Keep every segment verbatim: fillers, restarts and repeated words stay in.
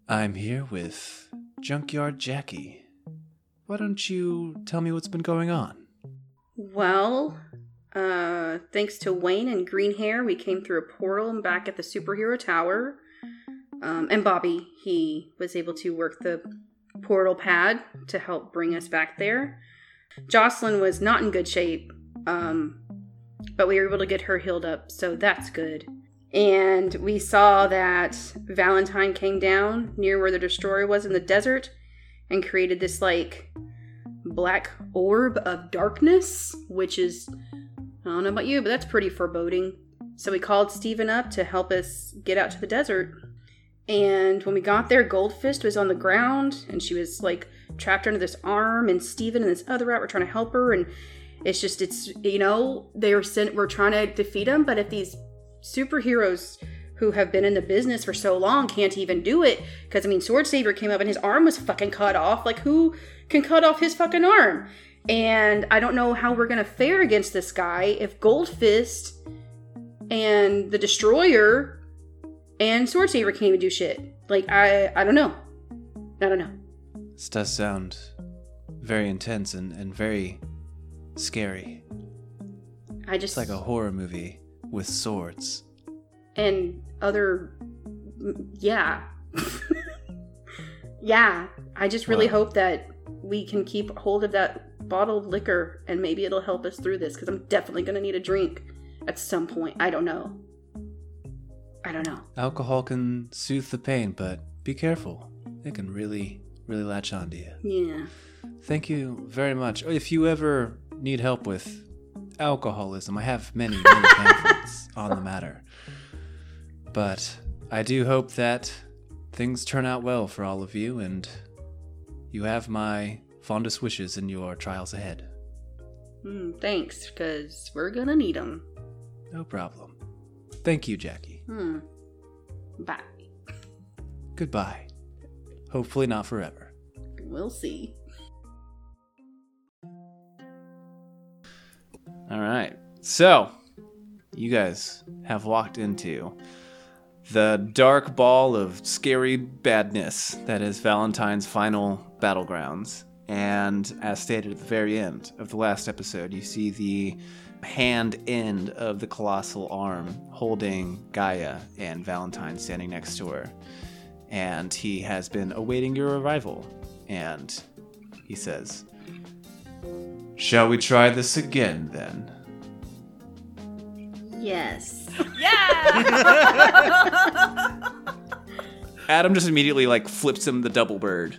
I'm here with Junkyard Jackie. Why don't you tell me what's been going on? Well, uh, thanks to Wayne and Green Hair, we came through a portal and back at the Superhero Tower. Um, and Bobby, he was able to work the portal pad to help bring us back there. Jocelyn was not in good shape, um, but we were able to get her healed up, so that's good. And we saw that Valentine came down near where the destroyer was in the desert and created this, like, black orb of darkness, which is, I don't know about you, but that's pretty foreboding. So we called Steven up to help us get out to the desert. And when we got there, Goldfist was on the ground, and she was, like, trapped under this arm, and Steven and this other rat were trying to help her, and it's just, it's, you know, they were sent, we're trying to defeat them, but if these superheroes who have been in the business for so long can't even do it, because, I mean, Sword Savior came up and his arm was fucking cut off. Like, who can cut off his fucking arm? And I don't know how we're going to fare against this guy if Goldfist and the Destroyer and Sword Savior can't even do shit. Like, I I don't know. I don't know. This does sound very intense and, and very scary. I just... It's like a horror movie with swords. And other... Yeah. Yeah. I just really Wow. hope that we can keep hold of that bottled liquor and maybe it'll help us through this, because I'm definitely going to need a drink at some point. I don't know. I don't know. Alcohol can soothe the pain, but be careful. It can really, really latch onto you. Yeah. Thank you very much. If you ever need help with alcoholism, I have many, many pamphlets on the matter. But I do hope that things turn out well for all of you, and you have my fondest wishes in your trials ahead. Mm, thanks, because we're gonna need them. No problem. Thank you, Jackie. Hmm. Bye. Goodbye. Hopefully not forever. We'll see. All right. So, you guys have walked into the dark ball of scary badness that is Valentine's final battlegrounds. And as stated at the very end of the last episode, you see the hand end of the colossal arm holding Gaia and Valentine standing next to her. And he has been awaiting your arrival. And he says, "Shall we try this again, then?" Yes. Yeah! Adam just immediately, like, flips him the double bird.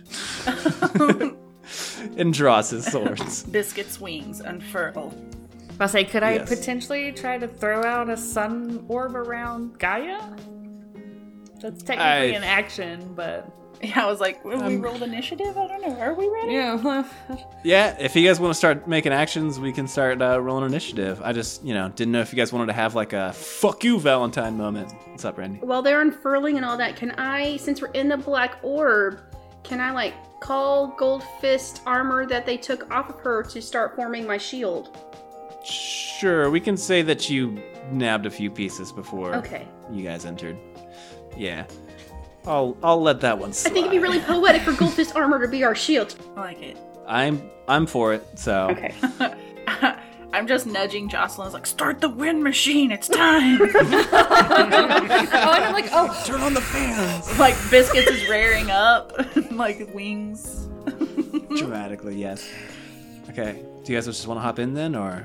And draws his swords. Biscuit's wings unfurl. I say, could I Yes. potentially try to throw out a sun orb around Gaia? That's technically I- an action, but... Yeah, I was like, we Um, rolled initiative? I don't know. Are we ready? Yeah. Yeah, if you guys want to start making actions, we can start uh, rolling initiative. I just, you know, didn't know if you guys wanted to have, like, a fuck you Valentine moment. What's up, Randy? While they're unfurling and all that, can I, since we're in the black orb, can I, like, call Gold Fist armor that they took off of her to start forming my shield? Sure, we can say that you nabbed a few pieces before Okay. you guys entered. Yeah. I'll I'll let that one I slide. think it'd be really poetic for Gold Fist armor to be our shield. I like it. I'm I'm for it, so Okay. I'm just nudging Jocelyn. I was like, start the wind machine. It's time. Oh, and I'm like, oh, turn on the fans. Like, Biscuits is rearing up. Like, wings. Dramatically, yes. Okay. Do you guys just want to hop in then, or?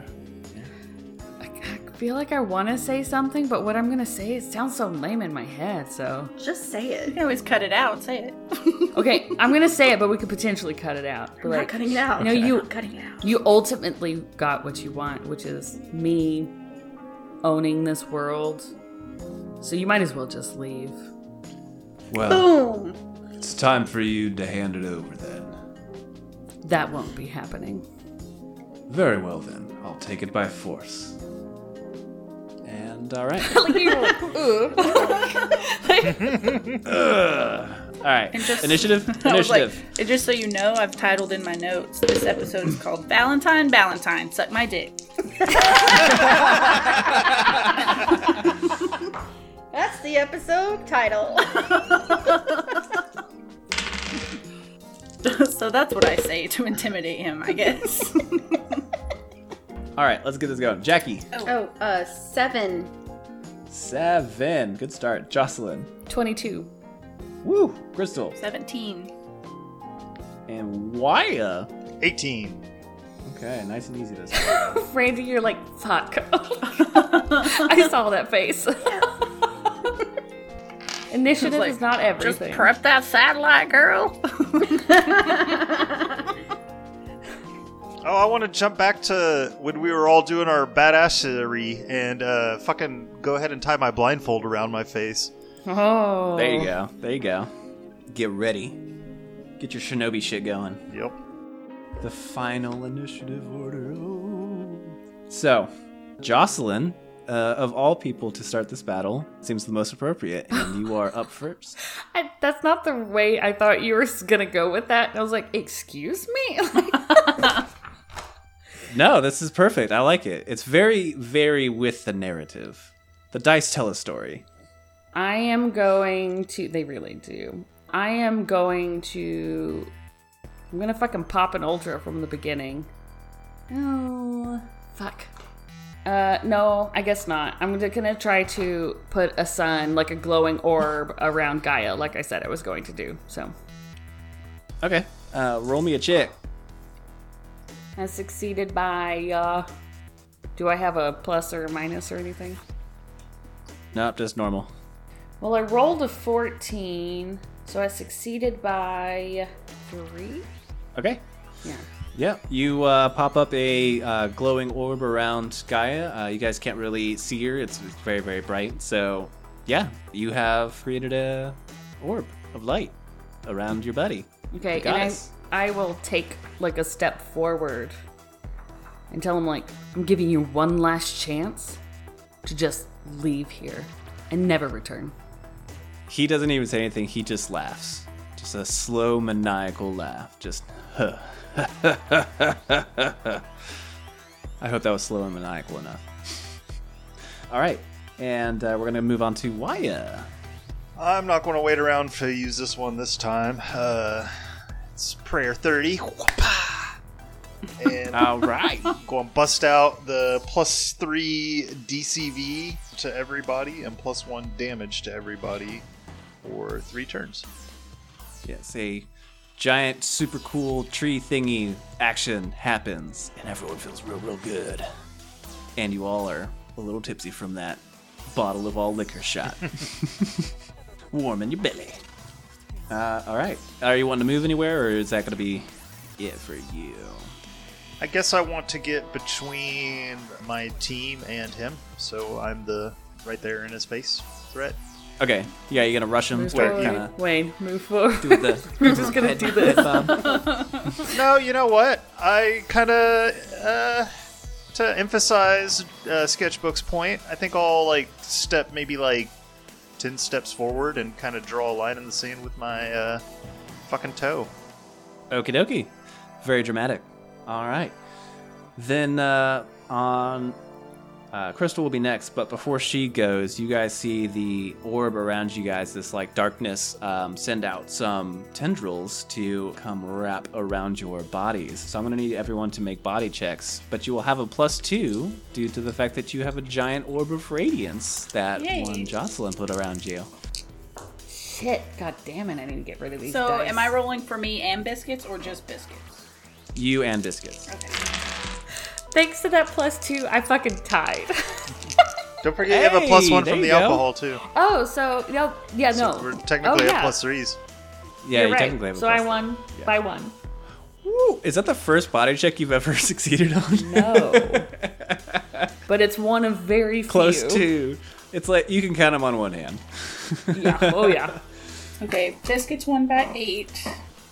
I feel like I want to say something, but what I'm going to say, it sounds so lame in my head, so... Just say You it. can always cut it out. Say it. Okay, I'm going to say it, but we could potentially cut it out. I'm not cutting it out. No, you- I'm not cutting it out. You ultimately got what you want, which is me owning this world. So you might as well just leave. Well, Boom! it's time for you to hand it over then. That won't be happening. Very well then. I'll take it by force. And all right. Like you're like, ooh. Ugh. All right. And just- Initiative. I was like, Initiative. and just so you know, I've titled in my notes, this episode is called Valentine, Valentine, Suck My Dick. That's the episode title. So that's what I say to intimidate him, I guess. All right, let's get this going. Jackie. Oh, uh, seven. Seven. Good start. Jocelyn. twenty-two. Woo. Crystal. seventeen. And Waya. eighteen. Okay, nice and easy this time. Randy, you're like, fuck. I saw that face. Initiative Like, is not Just everything. prep that satellite, girl. Oh, I want to jump back to when we were all doing our badassery and uh, fucking go ahead and tie my blindfold around my face. Oh. There you go. There you go. Get ready. Get your shinobi shit going. Yep. The final initiative order. Oh. So, Jocelyn, uh, of all people to start this battle, seems the most appropriate, and you are up first. I, that's not the way I thought you were going to go with that. And I was like, excuse me? No, this is perfect. I like it. It's very, very with the narrative. The dice tell a story. I am going to... They really do. I am going to... I'm going to fucking pop an ultra from the beginning. Oh, fuck. Uh, no, I guess not. I'm going to try to put a sun, like a glowing orb, around Gaia, like I said I was going to do. So Okay. Uh, roll me a check. I succeeded by... Uh, do I have a plus or a minus or anything? Nope, just normal. Well, I rolled a fourteen, so I succeeded by three? Okay. Yeah. Yeah, you uh, pop up a uh, glowing orb around Gaia. Uh, you guys can't really see her. It's, it's very, very bright. So, yeah, you have created a orb of light around your buddy. Okay, The and I, goddess. I will take, like, a step forward and tell him, like, I'm giving you one last chance to just leave here and never return. He doesn't even say anything. He just laughs. Just a slow, maniacal laugh. Just, huh. I hope that was slow and maniacal enough. All right, and uh, we're going to move on to Waya. I'm not going to wait around to use this one this time. Uh, it's prayer thirty. And All right. go and bust out the plus three D C V to everybody and plus one damage to everybody for three turns. Yes, a giant, super cool tree thingy action happens, and everyone feels real, real good. And you all are a little tipsy from that bottle of all liquor shot. Warm in your belly. Uh, all right. Are you wanting to move anywhere, or is that going to be it for you? I guess I want to get between my team and him, so I'm the right there in his face threat. Okay. Yeah, you're going to rush him. Move Start forward. kind of Wayne, move forward. do the. We're just gonna do this. No, you know what? I kind of, uh, to emphasize uh, Sketchbook's point, I think I'll like step maybe like ten steps forward and kind of draw a line in the sand with my uh, fucking toe. Okie dokie. Very dramatic. All right. Then uh, on uh, Crystal will be next, but before she goes, you guys see the orb around you guys, this like darkness, um, send out some tendrils to come wrap around your bodies. So I'm going to need everyone to make body checks, but you will have a plus two due to the fact that you have a giant orb of radiance that Yay. one Jocelyn put around you. Shit, god damn it, I need to get rid of these So, dice. am I rolling for me and biscuits or just biscuits? You and Biscuits. Okay. Thanks to that plus two, I fucking tied. Don't forget you have a plus Hey, one there from you the go. alcohol too. Oh, so, no, yeah, no. So we're technically oh, at yeah. plus threes. Yeah, You're you right. technically have a So plus I two. won Yeah. by one. Woo! Is that the first body check you've ever succeeded on? No. But it's one of very few. Close to. It's like you can count them on one hand. Yeah, oh yeah. Okay, biscuits won by eight.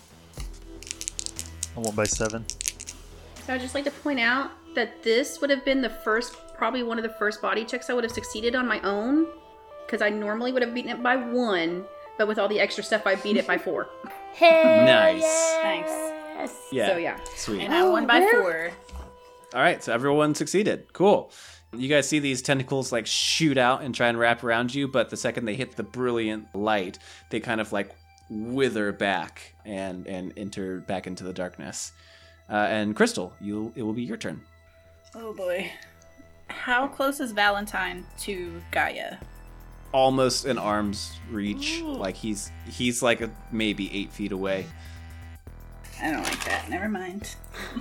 I won by seven. So I'd just like to point out that this would have been the first, probably one of the first body checks I would have succeeded on my own, because I normally would have beaten it by one, but with all the extra stuff, I beat it by four. Nice. Nice. Yeah. So yeah. Sweet. And I won by where- four. All right, so everyone succeeded. Cool. You guys see these tentacles like shoot out and try and wrap around you, but the second they hit the brilliant light, they kind of like wither back and and enter back into the darkness. Uh, and Crystal, you it will be your turn. Oh boy. How close is Valentine to Gaia? Almost an arm's reach. Ooh. Like he's he's like a, maybe eight feet away. I don't like that. Never mind.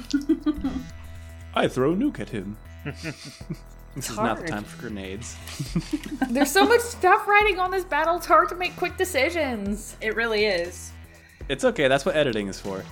I throw nuke at him. This is not the hard. time for grenades. There's so much stuff writing on this battle. It's hard to make quick decisions. It really is. It's okay. That's what editing is for.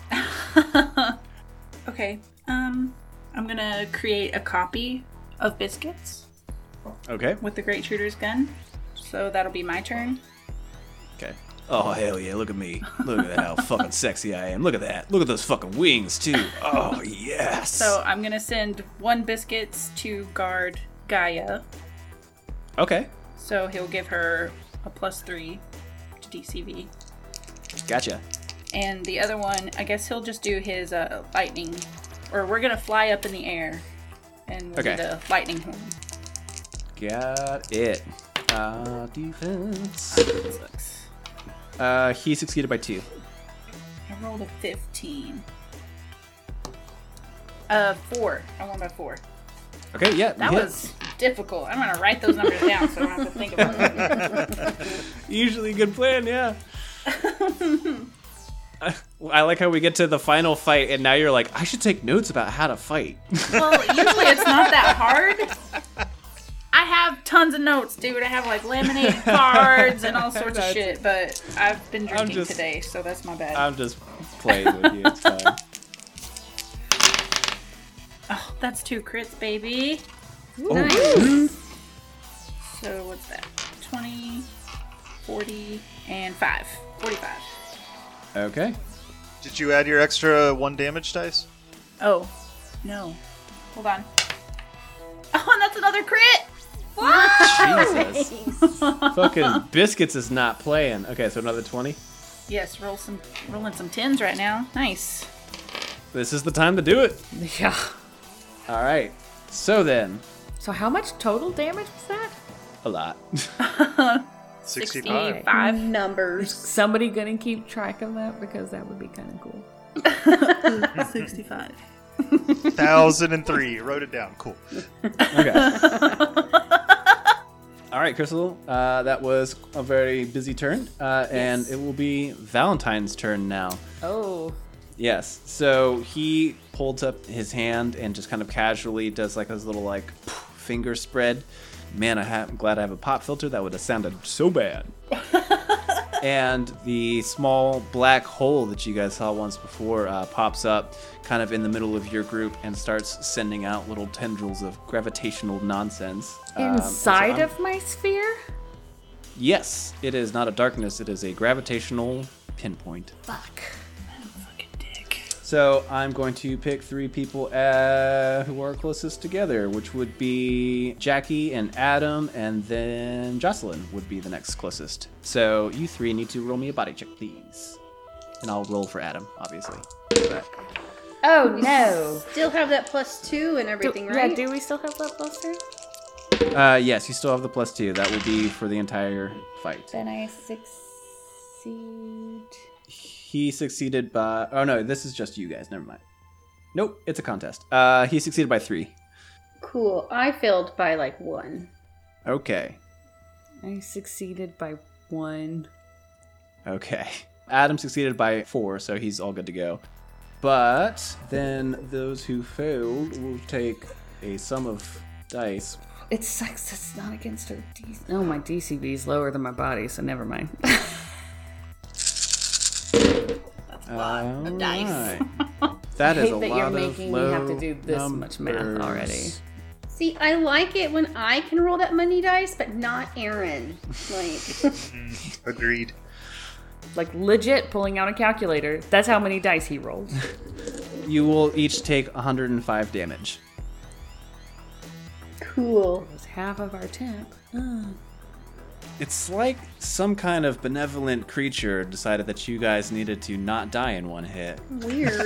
Okay. Um, I'm gonna create a copy of Biscuits Okay. with the Great Shooter's gun. So that'll be my turn. Okay. Oh, hell yeah. Look at me. Look at how fucking sexy I am. Look at that. Look at those fucking wings, too. Oh, yes. So I'm gonna send one Biscuits to guard Gaia. Okay. So he'll give her a plus three to D C V. Gotcha. And the other one, I guess he'll just do his uh, lightning. Or we're gonna fly up in the air. And we'll Okay. do the lightning horn. Got it. Uh, defense. Sucks. Uh, he succeeded by two. I rolled a fifteen. Uh, four. I won by four. Okay, yeah. That you hit. was difficult. I'm gonna write those numbers down so I don't have to think about it. Usually a good plan, yeah. I, I like how we get to the final fight and now you're like, I should take notes about how to fight. Well, usually it's not that hard. I have tons of notes, dude. I have like laminated cards and all sorts of That's- shit, but I've been drinking just- today, so that's my bad. I'm just playing with you. It's fine. Oh, that's two crits, baby. Oh, So what's that? twenty, forty, and five. forty-five. okay. Did you add your extra one damage dice? Oh, no. Hold on. Oh, and that's another crit! Jesus. Fucking Biscuits is not playing. Okay, so another twenty. Yes, roll some, rolling some tens right now. Nice. This is the time to do it. Yeah. All right. So then, So how much total damage was that? a lot. sixty-five. sixty-five. Numbers. Somebody gonna keep track of that because that would be kind of cool. sixty-five. one thousand three. You wrote it down. Cool. Okay. All right, Crystal. Uh, that was a very busy turn, uh, and it will be Valentine's turn now. Oh. Yes. So he holds up his hand and just kind of casually does like his little like finger spread. Man, I ha- I'm glad I have a pop filter. That would have sounded so bad. And the small black hole that you guys saw once before uh, pops up kind of in the middle of your group and starts sending out little tendrils of gravitational nonsense. Um, and so Inside I'm- of my sphere? Yes, it is not a darkness. It is a gravitational pinpoint. Fuck. Fucking dick. So I'm going to pick three people uh, who are closest together, which would be Jackie and Adam, and then Jocelyn would be the next closest. So you three need to roll me a body check, please. And I'll roll for Adam, obviously. But Oh no. Still have that plus two and Do, everything, right? Yeah, do we still have that plus three? uh, yes, you still have the plus two. That will be for the entire fight. Then I succeed. He succeeded by... Oh, no, this is just you guys. Never mind. Nope, it's a contest. Uh, he succeeded by three. Cool. I failed by like one. Okay. I succeeded by one. Okay. Adam succeeded by four, so he's all good to go. But then those who failed will take a sum of dice. It sucks. It's not against her. D- oh, my D C V is lower than my body, so never mind. That's a lot of dice. Alright. That I is hate a that lot you're of making me have to low do this much math numbers. already. See, I like it when I can roll that money dice, but not Aaron. Like, Agreed. Like, legit pulling out a calculator. That's how many dice he rolled. You will each take one hundred five damage. cool. It was half of our temp. It's like some kind of benevolent creature decided that you guys needed to not die in one hit. Weird.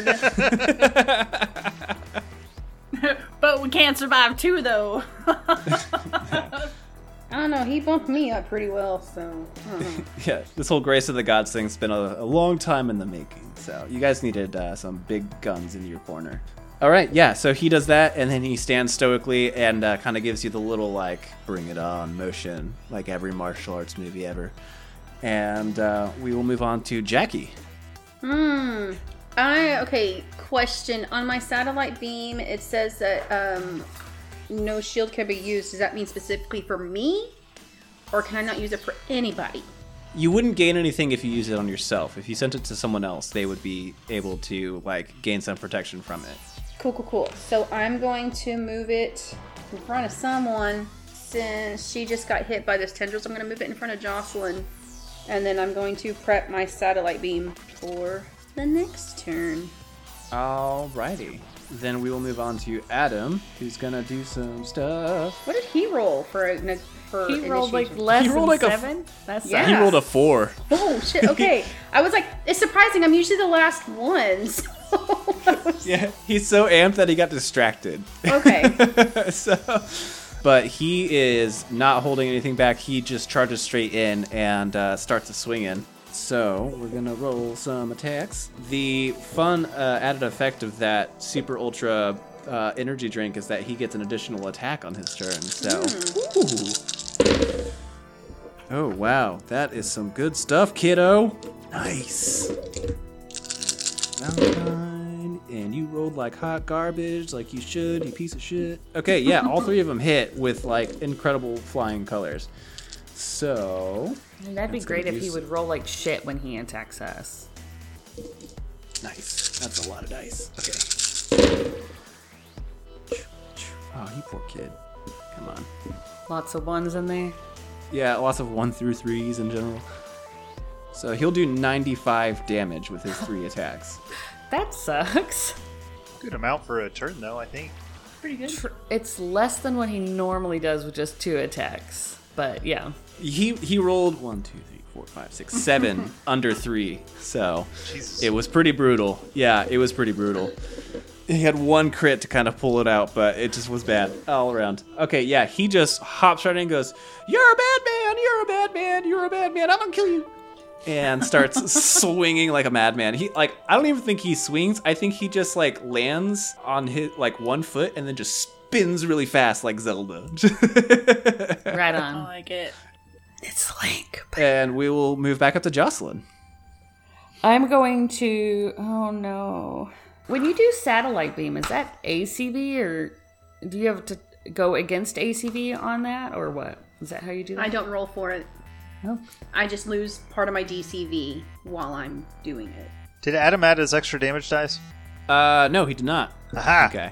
But we can't survive two, though. I don't know. He bumped me up pretty well, so I don't know. Yeah, this whole Grace of the Gods thing's been a, a long time in the making. So you guys needed uh, some big guns in your corner. All right, yeah, so he does that, and then he stands stoically and uh, kind of gives you the little, like, bring it on motion, like every martial arts movie ever. And uh, we will move on to Jackie. Hmm. I, okay, question. On my satellite beam, it says that um, no shield can be used. Does that mean specifically for me? Or can I not use it for anybody? You wouldn't gain anything if you use it on yourself. If you sent it to someone else, they would be able to, like, gain some protection from it. Cool, cool, cool. So I'm going to move it in front of someone. Since she just got hit by this tendrils, I'm going to move it in front of Jocelyn. And then I'm going to prep my satellite beam for the next turn. Alrighty. Then we will move on to Adam, who's gonna do some stuff. What did he roll for a for He rolled like initiation? less He rolled than like a f- seven? That's Yeah. He rolled a four. Oh shit! Okay, I was like, it's surprising. I'm usually the last one. So Yeah, he's so amped that he got distracted. okay. so, but he is not holding anything back. He just charges straight in and uh, starts a swinging. So we're gonna roll some attacks. The fun uh, added effect of that super ultra uh, energy drink is that he gets an additional attack on his turn. So, ooh. Oh wow, that is some good stuff, kiddo. Nice. Valentine, and you rolled like hot garbage, like you should, you piece of shit. Okay, yeah, all three of them hit with like incredible flying colors. So That'd be that's great gonna if he do would roll like shit when he attacks us. Nice. That's a lot of dice. Okay. Oh, you poor kid. Come on. Lots of ones in there. Yeah, lots of one through threes in general. So he'll do ninety-five damage with his three attacks. That sucks. Good amount for a turn, though, I think. Pretty good. Tr- It's less than what he normally does with just two attacks. But yeah. He he rolled one, two, three, four, five, six, seven under three. So Jesus. it was pretty brutal. Yeah, it was pretty brutal. He had one crit to kind of pull it out, but it just was bad all around. Okay, yeah, he just hops right in and goes, "You're a bad man, you're a bad man, you're a bad man, I'm gonna kill you." And starts swinging like a madman. He like I don't even think he swings. I think he just like lands on his like one foot and then just spins really fast like Zelda. Right I on. like it. It's Link. And we will move back up to Jocelyn. I'm going to. Oh no. When you do satellite beam, is that A C V or do you have to go against A C V on that or what? Is that how you do that? I don't roll for it. Oh. I just lose part of my D C V while I'm doing it. Did Adam add his extra damage dice? Uh, no, he did not. Aha! Okay.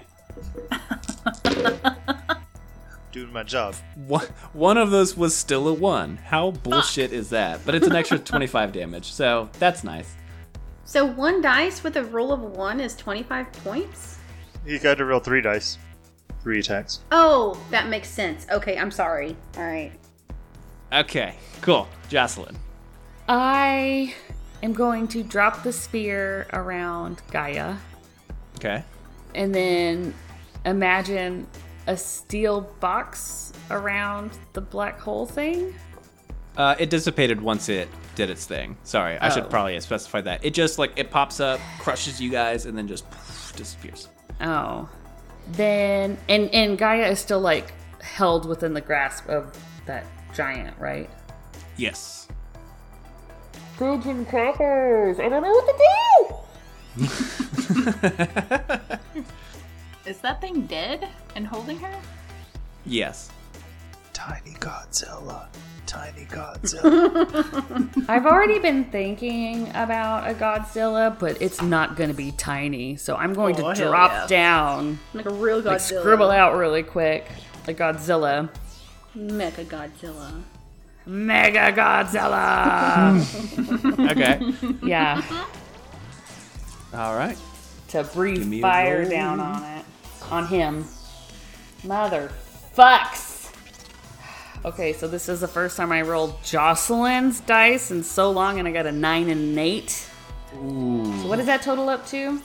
Doing my job. One, one of those was still a one. How bullshit is that? But it's an extra twenty-five damage, so that's nice. So one dice with a roll of one is twenty-five points? You got to roll three dice. Three attacks. Oh, that makes sense. Okay, I'm sorry. All right. Okay, cool. Jocelyn. I am going to drop the spear around Gaia Okay. and then imagine a steel box around the black hole thing. Uh, it dissipated once it did its thing. Sorry, I Oh. should probably have specified that. It just, like, it pops up, crushes you guys, and then just poof, disappears. Oh. Then, and, and Gaia is still like held within the grasp of that giant, right? Yes. Pigeon crackers! I don't know what to do! Is that thing dead and holding her? Yes. Tiny Godzilla. Tiny Godzilla. I've already been thinking about a Godzilla, but it's not going to be tiny. So I'm going Oh, to hell drop yeah. down, Like a real Godzilla. like scribble out really quick, a Godzilla. Mecha Godzilla. Mega Godzilla! Okay. Yeah, All right. to Give me breathe a fire roll. down on it. On him. Mother fucks! Okay, so this is the first time I rolled Jocelyn's dice in so long, and I got a nine and an eight. Ooh. So what does that total up to?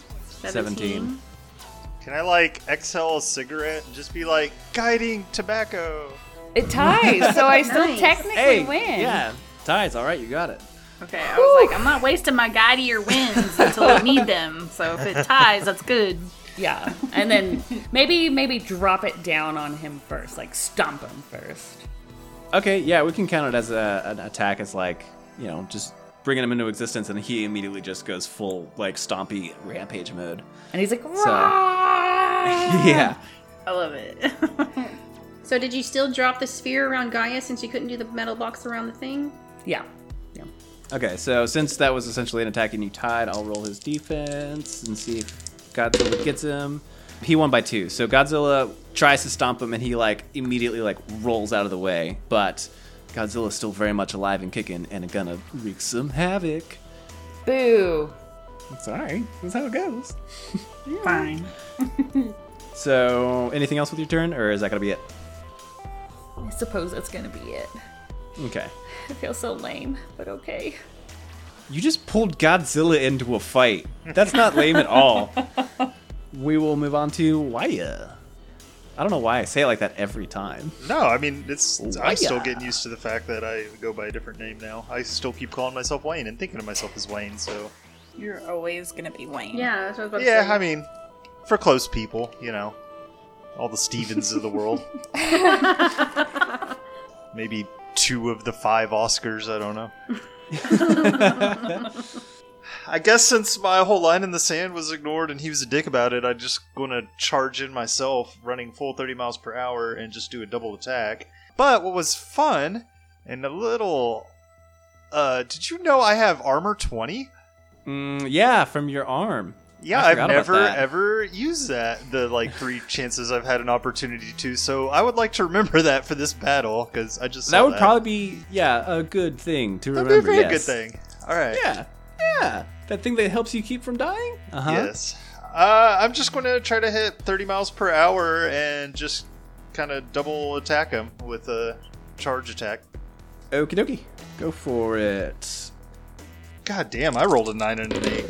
seventeen. Can I, like, exhale a cigarette and just be like, guiding tobacco? It ties, so I still Nice. technically Hey, win. yeah, ties. All right, you got it. Okay, I was like, I'm not wasting my guidier wins until I need them. So if it ties, that's good. Yeah, and then maybe maybe drop it down on him first, like stomp him first. Okay, yeah, we can count it as a, an attack as like, you know, just bringing him into existence, and he immediately just goes full like stompy rampage mode. And he's like, So, "Rah!" yeah. I love it. So did you still drop the sphere around Gaia since you couldn't do the metal box around the thing? yeah, yeah. Okay, so since that was essentially an attack and you tied, I'll roll his defense and see if Godzilla gets him. He won by two. So Godzilla tries to stomp him and he like immediately like rolls out of the way. But Godzilla's still very much alive and kicking and gonna wreak some havoc. Boo. It's alright. That's how it goes. Fine. So anything else with your turn, or is that gonna be it? I suppose that's gonna be it. Okay. I feel so lame, but okay. You just pulled Godzilla into a fight. That's not lame at all. We will move on to Waya. I don't know why I say it like that every time. No, I mean, it's. Waya. I'm still getting used to the fact that I go by a different name now. I still keep calling myself Wayne and thinking of myself as Wayne, so. You're always gonna be Wayne. Yeah, that's what I was about Yeah, to say. I mean, for close people, you know. All the Stevens of the world. Maybe two of the five Oscars, I don't know. I guess since my whole line in the sand was ignored and he was a dick about it, I'm just going to charge in myself, running full thirty miles per hour, and just do a double attack. But what was fun, and a little... Uh, did you know I have armor twenty? Mm, yeah, from your arm. Yeah, I I've forgot about never that. ever used that, the like three chances I've had an opportunity to, so I would like to remember that for this battle, because I just That saw would probably be, yeah, a good thing to That'd be a remember. very yes. good thing. Alright. Yeah, yeah. That thing that helps you keep from dying? Uh-huh. Yes. Uh, I'm just going to try to hit thirty miles per hour and just kind of double attack him with a charge attack. Okie dokie. Go for it. God damn, I rolled a nine and an eight.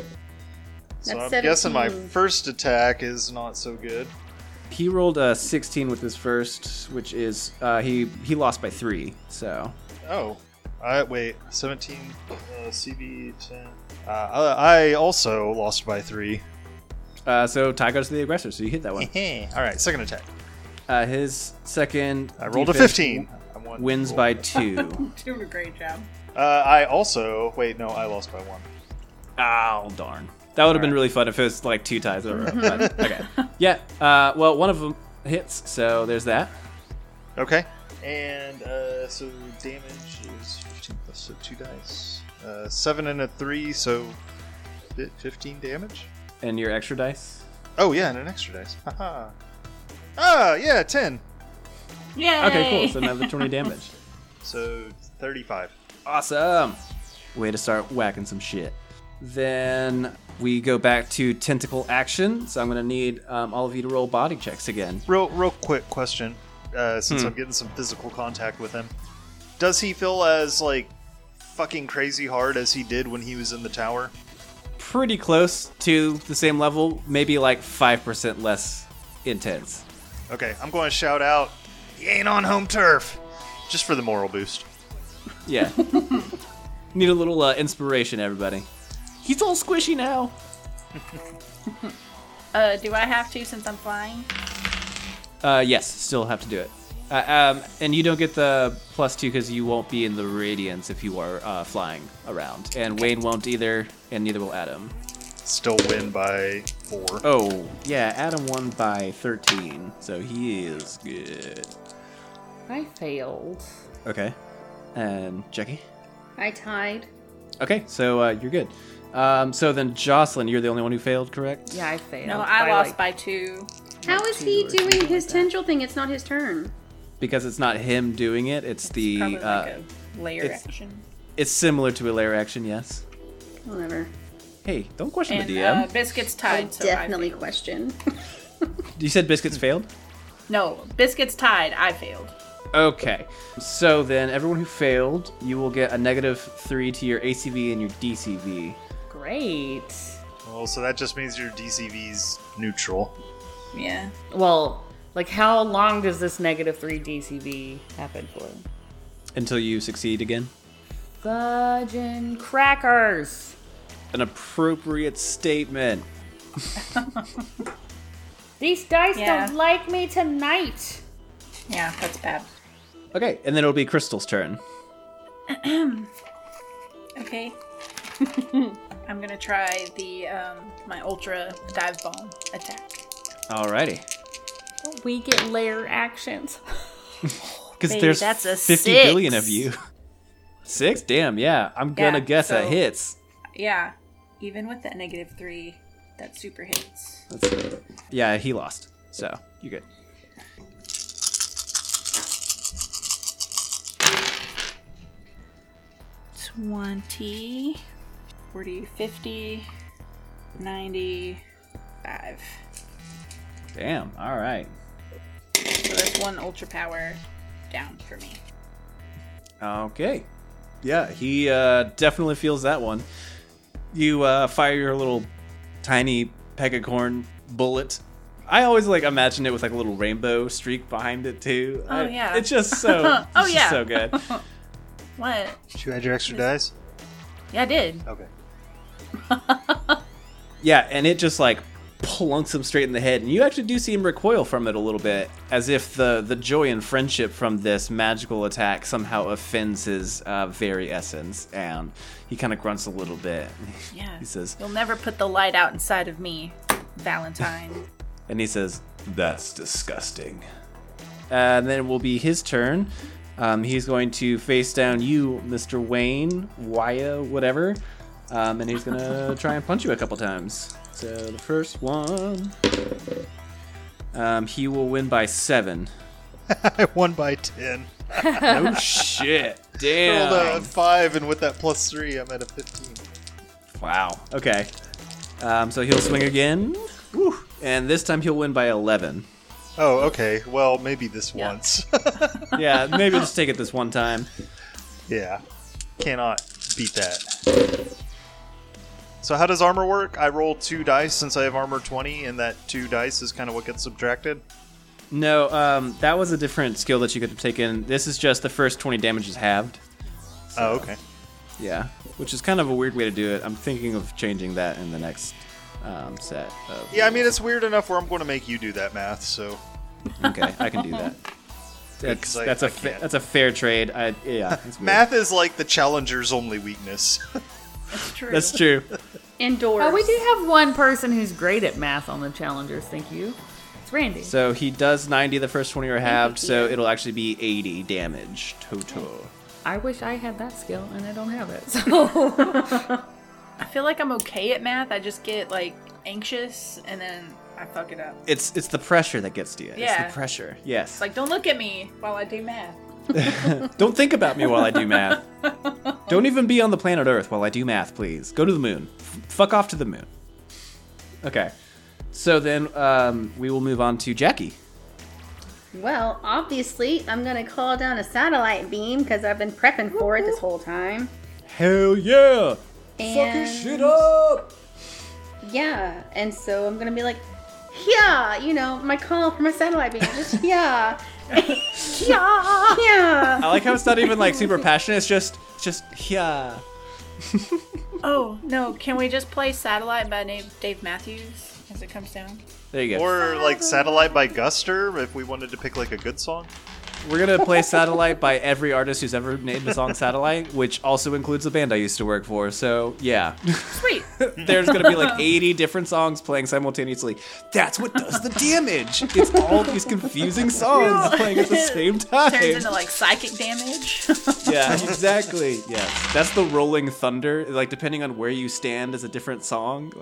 So That's I'm guessing my seventeen. first attack is not so good. He rolled a sixteen with his first, which is, uh, he, he lost by three, so. Oh. I, wait, seventeen, uh, C V ten. Uh, I also lost by three. Uh, so tie goes to the aggressor, so you hit that one. Alright, second attack. Uh, his second I rolled a defense fifteen. I won. Wins by two. Doing a great job. Uh, I also... Wait, no, I lost by one. Oh, darn. That would have been Alright. really fun if it was like two ties over. But, okay. Yeah, uh, well, one of them hits, so there's that. Okay. And uh, so damage is fifteen plus so two dice. Uh, seven and a three, so fi- fifteen damage. And your extra dice? Oh yeah, and an extra dice. Haha. Ah, yeah, ten. Yay! Okay, cool. So another twenty damage. So thirty-five. Awesome. Way to start whacking some shit. Then we go back to tentacle action. So I'm going to need um, all of you to roll body checks again. Real, real quick question. Uh, since Hmm. I'm getting some physical contact with him, does he feel as like fucking crazy hard as he did when he was in the tower? Pretty close to the same level, maybe like five percent less intense. Okay, I'm going to shout out, "He ain't on home turf," just for the moral boost. Yeah. Need a little uh, inspiration, everybody. He's all squishy now. Uh, do I have to since I'm flying? Uh, yes, still have to do it. Uh, um, and you don't get the plus two because you won't be in the radiance if you are uh, flying around. And Wayne won't either, and neither will Adam. Still win by four. Oh, yeah, Adam won by thirteen, so he is good. I failed. Okay. And Jackie? I tied. Okay, so uh, you're good. Um, so then Jocelyn, you're the only one who failed, correct? Yeah, I failed. No, I by, lost like, by two. How is two he or doing something his like that. tendril thing? It's not his turn. Because it's not him doing it, it's the... Probably uh, like a layer it's- action. It's similar to a layer action, yes. Whatever. Hey, don't question And the D M. uh, Biscuit's I tied, so definitely I failed. question. You said Biscuits failed? No, Biscuit's tied. I failed. Okay. So then, everyone who failed, you will get a negative three to your A C V and your D C V. Great. Well, so that just means your D C V's neutral. Yeah. Well, Like, how long does this negative three D C V happen for? Until you succeed again. Fudging crackers. An appropriate statement. These dice Yeah. don't like me tonight. Yeah, that's bad. Okay, and then it'll be Crystal's turn. Okay. I'm gonna try the um, my ultra dive bomb attack. Alrighty. We get layer actions. Because Baby, there's that's a fifty six. billion of you. Six? Damn, yeah. I'm gonna Yeah, guess that so- hits. Yeah, even with that negative three, that super hits. That's, yeah, he lost. So, you're good. twenty, forty, fifty, ninety-five. Damn, alright. So that's one ultra power down for me. Okay. Yeah, he uh, definitely feels that one. You uh, fire your little tiny pegacorn bullet. I always like imagine it with like a little rainbow streak behind it too. Oh, I- yeah. It's just so Oh, it's just yeah. so good. What? Did you add your extra dice? Yeah, I did. Okay. Yeah, and it just like plunks him straight in the head, and you actually do see him recoil from it a little bit, as if the the joy and friendship from this magical attack somehow offends his uh, very essence, and he kind of grunts a little bit. Yeah. He says, You'll never put the light out inside of me, Valentine. and he says, "That's disgusting." And then it will be his turn. Um, he's going to face down you, Mister Wayne, Waya, whatever, um, and he's gonna try and punch you a couple times. So the first one, um, he will win by seven. I won by ten. No shit. Rolled Damn. a five, and with that plus three, I'm at a fifteen. Wow. Okay. Um, so he'll swing again. Woo. And this time he'll win by eleven. Oh, okay. Well, maybe this Yeah. once. Yeah, maybe just take it this one time. Yeah. Cannot beat that. So how does armor work? I roll two dice since I have armor twenty, and that two dice is kind of what gets subtracted? No, um, that was a different skill that you could have taken. This is just the first twenty damage is halved. Oh, okay. Yeah, which is kind of a weird way to do it. I'm thinking of changing that in the next um, set. Of Yeah, I mean, it's weird enough where I'm going to make you do that math, so... Okay, I can do that. That's, 'cause I- that's I a fa- can't. that's a fair trade. I, yeah, it's weird. Math is like the challenger's only weakness. That's true. That's true. Indoors. Oh, we do have one person who's great at math on the challengers. Thank you. It's Randy. So he does ninety the first twenty are halved, so you. it'll actually be eighty damage total. I wish I had that skill, and I don't have it. So I feel like I'm okay at math. I just get like anxious and then I fuck it up. It's it's the pressure that gets to you. It's Yeah. the pressure. Yes. It's like, don't look at me while I do math. Don't think about me while I do math. Don't even be on the planet Earth while I do math, please. Go to the moon. F- fuck off to the moon. Okay. So then um, we will move on to Jackie. Well, obviously, I'm gonna call down a satellite beam because I've been prepping for it this whole time. Hell yeah! And Fucking shit up! yeah, and so I'm gonna be like, yeah, you know, my call from a satellite beam, just yeah, yeah, yeah. I like how it's not even like super passionate. It's just, it's just yeah. Oh, no. Can we just play Satellite by Dave, Dave Matthews as it comes down? There you go. Or like Satellite by Guster, if we wanted to pick like a good song. We're gonna play Satellite by every artist who's ever named a song Satellite, which also includes the band I used to work for. So yeah, Sweet. there's gonna be like eighty different songs playing simultaneously. That's what does the damage. It's all these confusing songs playing at the same time. Turns into like psychic damage. Yeah, exactly. Yes, that's the rolling thunder. Like depending on where you stand is a different song.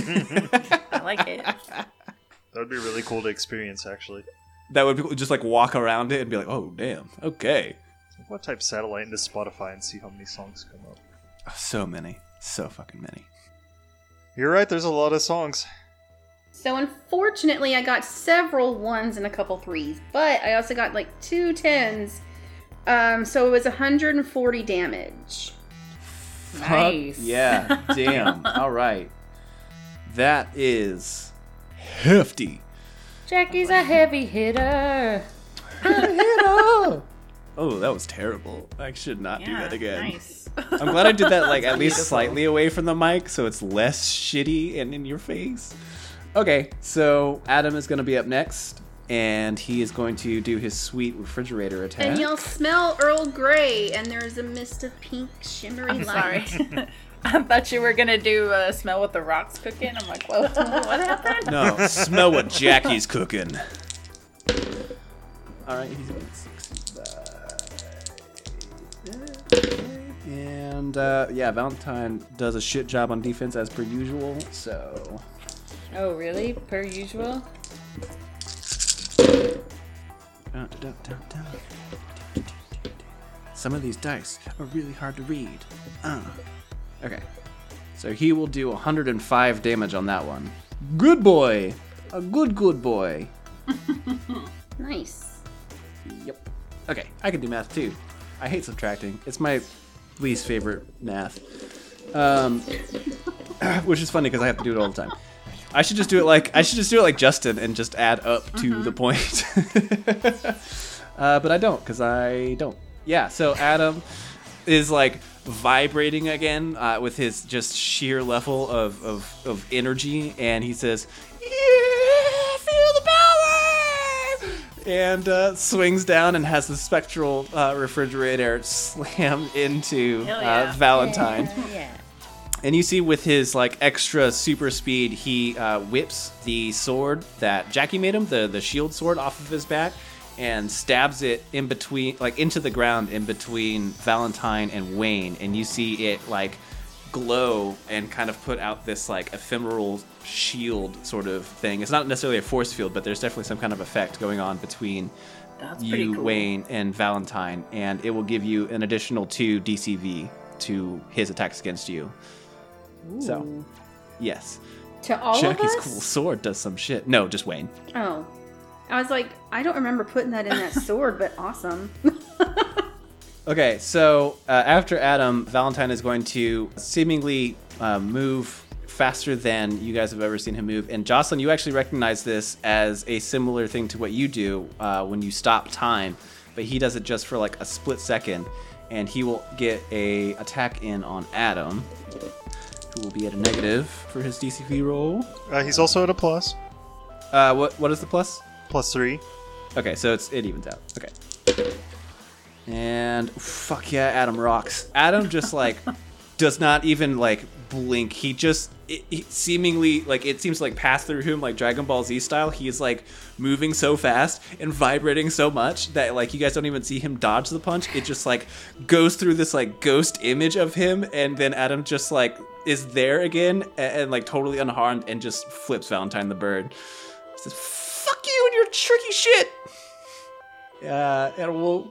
I like it. That would be really cool to experience, actually. That would people just like walk around it and be like, oh damn, okay. What type Satellite into Spotify and see how many songs come up? So many, so fucking many. You're right, there's a lot of songs. So unfortunately, I got several ones and a couple threes, but I also got like two tens. Um, so it was one hundred forty damage. nice. Fuck yeah, damn. All right, that is hefty. Jackie's a heavy hitter. Oh, that was terrible. I should not do Yeah, that again. nice. I'm glad I did that like at least slightly away from the mic so it's less shitty and in your face. Okay, so Adam is going to be up next, and he is going to do his sweet refrigerator attack. And you'll smell Earl Grey, and there's a mist of pink shimmery I'm light. sorry. I thought you were gonna do uh, smell what the rock's cooking. I'm like, what? What happened? No, smell what Jackie's cooking. All right, he's at sixty-five. And uh, yeah, Valentine does a shit job on defense as per usual. So Oh, really? Per usual? Dun, dun, dun, dun. Some of these dice are really hard to read. Uh. Okay, so he will do one hundred five damage on that one. Good boy, a good good boy. Nice. Yep. Okay, I can do math too. I hate subtracting. It's my least favorite math. Um, which is funny because I have to do it all the time. I should just do it like I should just do it like Justin and just add up to mm-hmm. the point. uh, but I don't because I don't. Yeah. So Adam is like vibrating again uh, with his just sheer level of, of of energy, and he says, "Yeah, feel the power!" and uh, swings down and has the spectral uh, refrigerator slam into yeah. uh, Valentine. Yeah. And you see with his like extra super speed, he uh, whips the sword that Jackie made him, the, the shield sword, off of his back and stabs it in between, like into the ground in between Valentine and Wayne. And you see it like glow and kind of put out this like ephemeral shield sort of thing. It's not necessarily a force field, but there's definitely some kind of effect going on between That's you, cool. Wayne, and Valentine. And it will give you an additional two D C V to his attacks against you. Ooh. So, yes. To all Jackie's of us? cool sword does some shit. No, just Wayne. Oh. I was like, I don't remember putting that in that sword, but awesome. Okay, so uh, after Adam, Valentine is going to seemingly uh, move faster than you guys have ever seen him move. And Jocelyn, you actually recognize this as a similar thing to what you do uh, when you stop time, but he does it just for like a split second, and he will get a attack in on Adam, who will be at a negative for his D C V roll. Uh, he's also at a plus. Uh, what what is the plus? Plus three. Okay, so it's it evens out. Okay. And fuck yeah, Adam rocks. Adam just like does not even like blink. He just it, it seemingly like it seems to, like pass through him like Dragon Ball Z style. He's like moving so fast and vibrating so much that like you guys don't even see him dodge the punch. It just like goes through this like ghost image of him, and then Adam just like is there again and, and like totally unharmed and just flips Valentine the bird. He says, "Fuck you and your tricky shit." Uh, and we'll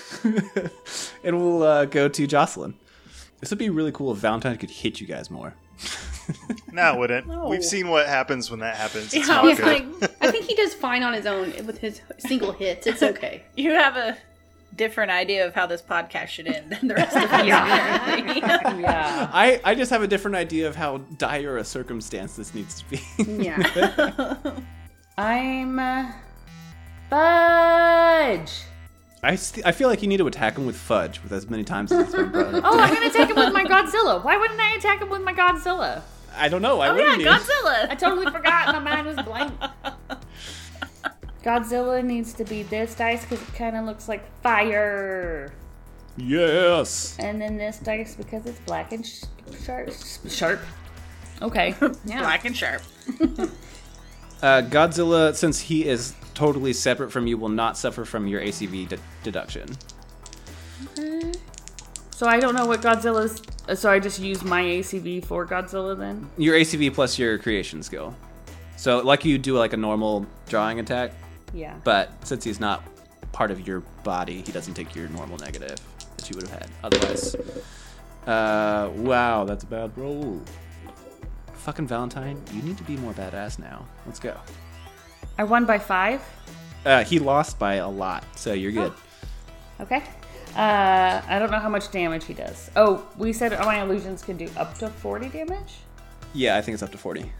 and we'll uh, go to Jocelyn. This would be really cool if Valentine could hit you guys more. No, it wouldn't. No. We've seen what happens when that happens. It's Yeah, not He's good. like, I think he does fine on his own with his single hits. It's okay. You have a different idea of how this podcast should end than the rest of us. apparently. Yeah. I, I just have a different idea of how dire a circumstance this needs to be. Yeah. I'm uh, Fudge. I, st- I feel like you need to attack him with Fudge with as many times as it's been brought up. Oh, I'm gonna attack him with my Godzilla. Why wouldn't I attack him with my Godzilla? I don't know. I Oh yeah, wouldn't you? Godzilla. I totally forgot. My mind was blank. Godzilla needs to be this dice because it kind of looks like fire. Yes. And then this dice because it's black and sh- sharp. Sharp. Okay. Yeah. Black and sharp. Uh, Godzilla, since he is totally separate from you, will not suffer from your A C V de- deduction. Okay. So I don't know what Godzilla's. uh, So I just use my A C V for Godzilla then? Your A C V plus your creation skill. So like you do like a normal drawing attack, Yeah. but since he's not part of your body, he doesn't take your normal negative that you would have had otherwise. Uh, wow, that's a bad roll. Fucking Valentine, you need to be more badass now. Let's go. I won by five. Uh, he lost by a lot, so you're good. Okay. Uh, I don't know how much damage he does. Oh, we said my illusions can do up to forty damage? Yeah, I think it's up to forty.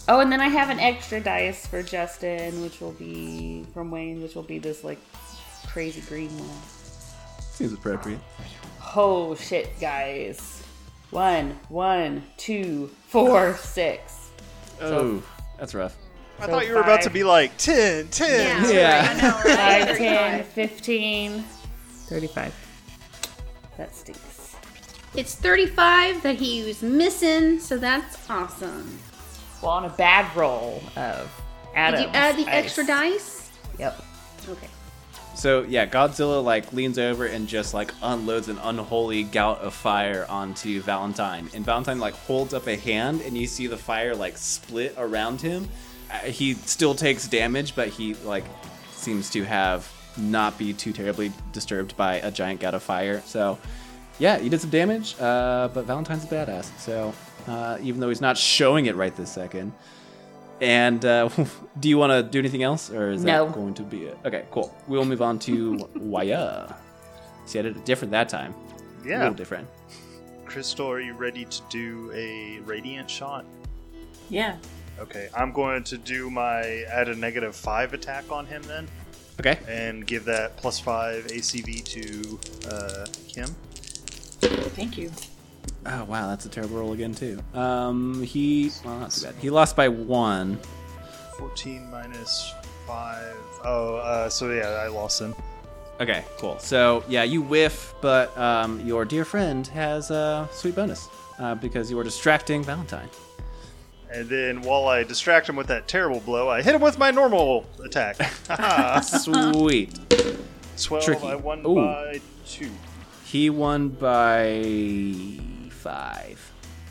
Oh, and then I have an extra dice for Justin, which will be from Wayne, which will be this like crazy green one. Seems appropriate. Oh shit, guys! One, one, two, four, six. Oh, that's rough. I So thought you were about five. to be like ten, ten. Yeah, Yeah. I know, right? five, ten, fifteen, thirty-five. That stinks. It's thirty-five that he was missing, so that's awesome. Well, on a bad roll of Adam's Did you add the ice. extra dice? Yep. Okay. So yeah, Godzilla like leans over and just like unloads an unholy gout of fire onto Valentine, and Valentine like holds up a hand, and you see the fire like split around him. Uh, he still takes damage, but he like seems to have not be too terribly disturbed by a giant gout of fire. So yeah, he did some damage, uh, but Valentine's a badass. So uh, even though he's not showing it right this second. And uh, do you want to do anything else, or is No. that going to be it? Okay, cool. We will move on to Waya. See, I did it different that time. A Yeah. little different. Crystal, are you ready to do a radiant shot? Yeah. Okay, I'm going to do my add a negative five attack on him then, Okay. and give that plus five A C V to uh, Kim. Thank you. Oh wow, that's a terrible roll again too. Um, he well, not too bad. He lost by one. fourteen minus five. Oh, uh, so yeah, I lost him. Okay, cool. So yeah, you whiff, but um, your dear friend has a sweet bonus uh, because you were distracting Valentine. And then while I distract him with that terrible blow, I hit him with my normal attack. Haha. Sweet. twelve, Tricky. I won Ooh. by two. He won by five.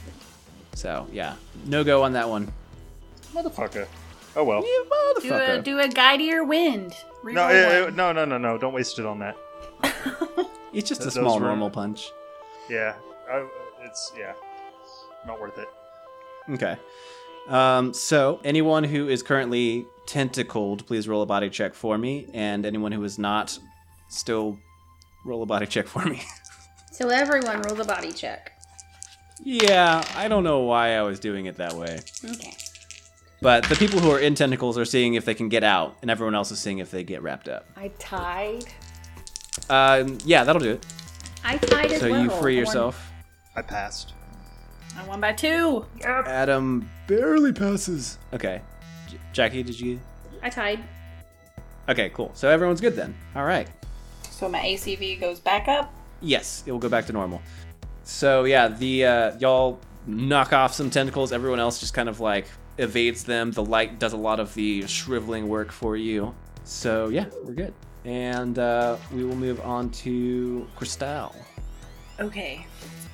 So yeah, no go on that one. Motherfucker. Oh well. You Do a motherfucker. do a guidier wind. No, Reroll eh, eh, one. no, no, no, no. Don't waste it on that. It's just a Those small were- normal punch. Yeah, I, it's, yeah, not worth it. Okay. Um, so anyone who is currently tentacled, please roll a body check for me, and anyone who is not, still roll a body check for me. So everyone roll the body check. Yeah, I don't know why I was doing it that way. Okay. But the people who are in tentacles are seeing if they can get out, and everyone else is seeing if they get wrapped up. I tied. Um, yeah, that'll do it. I tied as So well. you free I won- yourself. I passed. I won by two. Adam barely passes. Okay. J- Jackie, did you? I tied. Okay, cool. So everyone's good then. All right. So my A C V goes back up. Yes, it will go back to normal. So yeah, the uh, y'all knock off some tentacles. Everyone else just kind of like evades them. The light does a lot of the shriveling work for you. So yeah, we're good. And uh, we will move on to Cristal. Okay.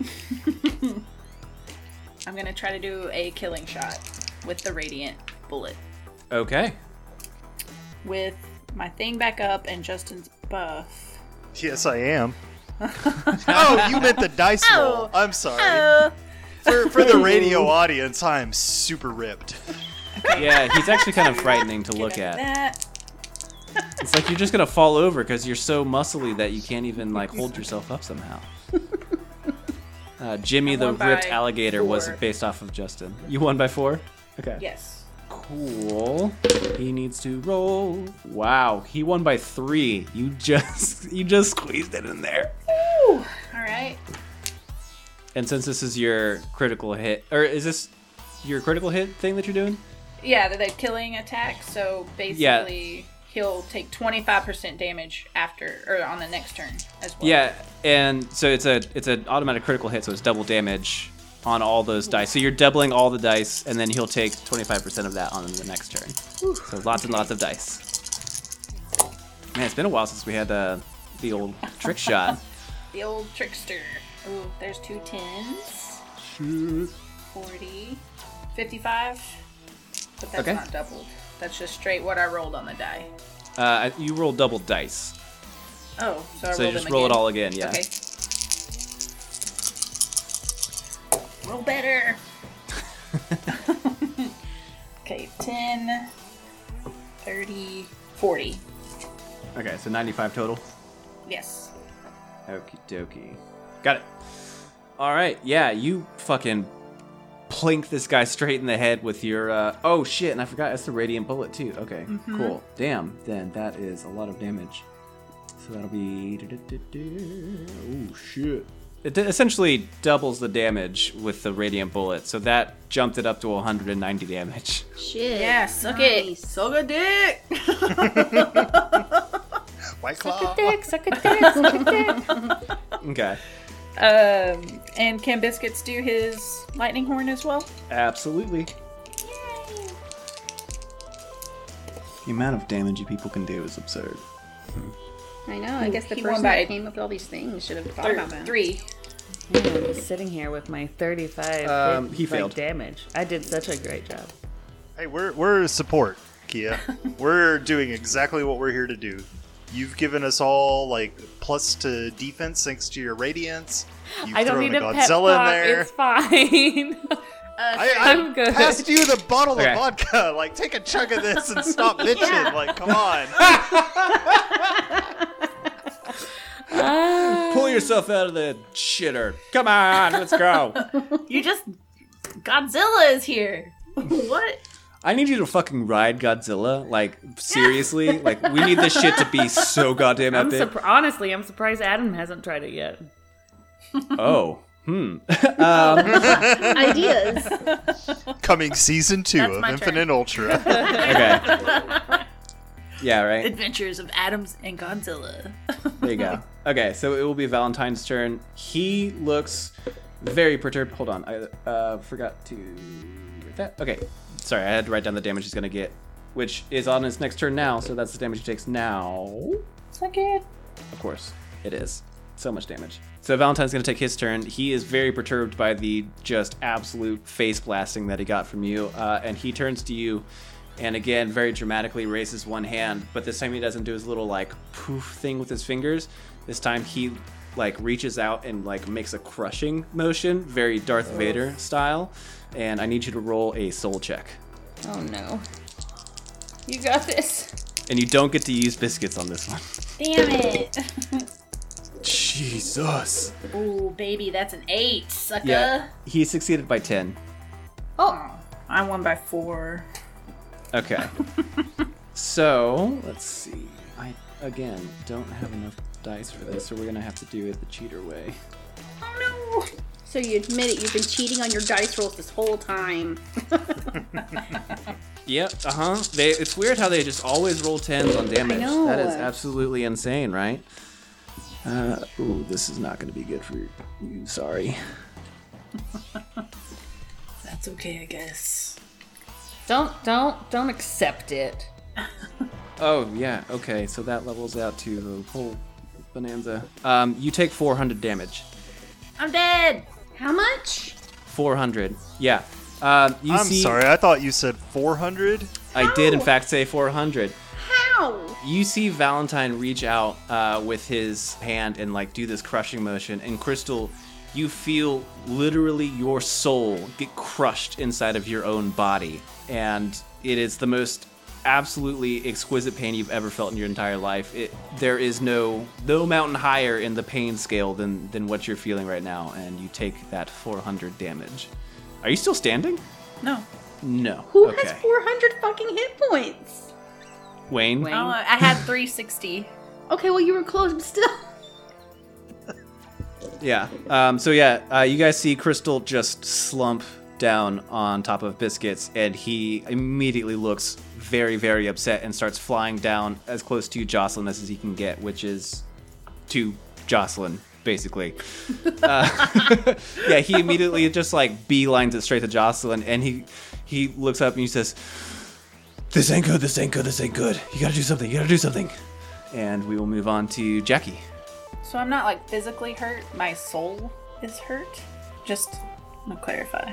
I'm gonna try to do a killing shot with the radiant bullet. Okay. With my thing back up and Justin's buff. Yes, I am. Oh, you meant the dice roll. I'm sorry. Oh. For, for the radio audience, I'm super ripped. Yeah, he's actually kind of frightening to look Get at. that. It's like you're just gonna fall over because you're so muscly that you can't even like hold yourself up somehow. Uh, Jimmy I the won by ripped alligator was four. based off of Justin. You won by four? Okay. Yes. Cool. He needs to roll. Wow, he won by three. You just you just squeezed it in there. Woo! All right. And since this is your critical hit, or is this your critical hit thing that you're doing? Yeah, the, the killing attack. So basically, he'll take twenty-five percent damage after or on the next turn as well. Yeah, and so it's a it's an automatic critical hit, so it's double damage on all those dice. So you're doubling all the dice, and then he'll take twenty-five percent of that on the next turn. So lots and lots of dice. Man, it's been a while since we had uh, the old trick shot. The old trickster. Ooh, there's two tens. forty. fifty-five. But that's Okay. not doubled. That's just straight what I rolled on the die. Uh, you roll double dice, Oh, so I so you rolled just them roll it again. all again. Yeah. Okay. Roll better. Okay, ten, thirty, forty. Okay, so ninety-five total. Yes. Okie dokie. Got it. All right, yeah, you fucking plink this guy straight in the head with your, uh, oh shit, and I forgot, it's the radiant bullet too. Okay, mm-hmm. Cool. Damn, then that is a lot of damage. So that'll be, oh shit. It essentially doubles the damage with the radiant bullet, so that jumped it up to one hundred ninety damage. Shit. Yeah, suck it. Suck a dick. White Claw. Suck a dick, suck a dick, suck a dick. Okay. Um, and can Biscuits do his lightning horn as well? Absolutely. The amount of damage you people can do is absurd. I know. I guess the He person won by that came up with all these things should have thought Thir- about that. Three. I'm just sitting here with my thirty-five Um, hit, he like, failed. damage. I did such a great job. Hey, we're we're support, Kia. We're doing exactly what we're here to do. You've given us all like plus to defense thanks to your radiance. You've I don't thrown need a a pep Godzilla in talk. there. It's fine. I, I'm I good. passed you the bottle Okay. of vodka. Like, take a chug of this and stop bitching. Yeah. Like, come on. Ah. Pull yourself out of the shitter. Come on, let's go. You just Godzilla is here. What? I need you to fucking ride Godzilla. Like, seriously? Like, we need this shit to be so goddamn I'm epic. surpri- honestly, I'm surprised Adam hasn't tried it yet. Oh. Hmm. um, Ideas. Coming season two That's of my Infinite turn. Ultra. okay. Yeah, right? Adventures of Adams and Godzilla. There you go. Okay, so it will be Valentine's turn. He looks very perturbed. Hold on. I uh, forgot to write that. Okay. Sorry, I had to write down the damage he's going to get, which is on his next turn now, so that's the damage he takes now. Suck it. Of course, it is. So much damage. So Valentine's going to take his turn. He is very perturbed by the just absolute face blasting that he got from you, uh, and he turns to you and again very dramatically raises one hand, but this time he doesn't do his little like poof thing with his fingers. This time he like reaches out and like makes a crushing motion, very Darth Vader style, and I need you to roll a soul check. Oh no. You got this. And you don't get to use biscuits on this one. Damn it. Jesus. Ooh, baby, that's an eight, sucker. Yeah, he succeeded by ten. Oh, I won by four. Okay. So, let's see. I, again, don't have enough dice for this, so we're going to have to do it the cheater way. Oh no. So you admit it, you've been cheating on your dice rolls this whole time. Yep, uh-huh. They, it's weird how they just always roll tens on damage. I know. That is absolutely insane, right? Uh, ooh, this is not going to be good for you. Sorry. That's okay, I guess. Don't, don't, don't accept it. Oh, yeah, okay. So that levels out to the whole bonanza. Um, you take four hundred damage. I'm dead. How much? four hundred. Yeah. Um, you I'm see, sorry, I thought you said four hundred. I did, in How? fact, say four hundred. How? You see Valentine reach out uh, with his hand and like do this crushing motion, and Crystal, you feel literally your soul get crushed inside of your own body, and it is the most absolutely exquisite pain you've ever felt in your entire life. It, there is no no mountain higher in the pain scale than than what you're feeling right now, and you take that four hundred damage. Are you still standing? No. No. Who okay. has four hundred fucking hit points? Wayne? Wayne. Oh, I had three sixty. Okay, well you were close, but still. Yeah. Um, so yeah, uh, you guys see Crystal just slump down on top of Biscuits, and he immediately looks very, very upset and starts flying down as close to Jocelyn as he can get, which is to Jocelyn, basically. uh, yeah, he immediately just like beelines it straight to Jocelyn, and he he looks up and he says, "This ain't good. This ain't good. This ain't good. You gotta do something. You gotta do something." And we will move on to Jackie. So I'm not like physically hurt. My soul is hurt. Just I'm gonna clarify.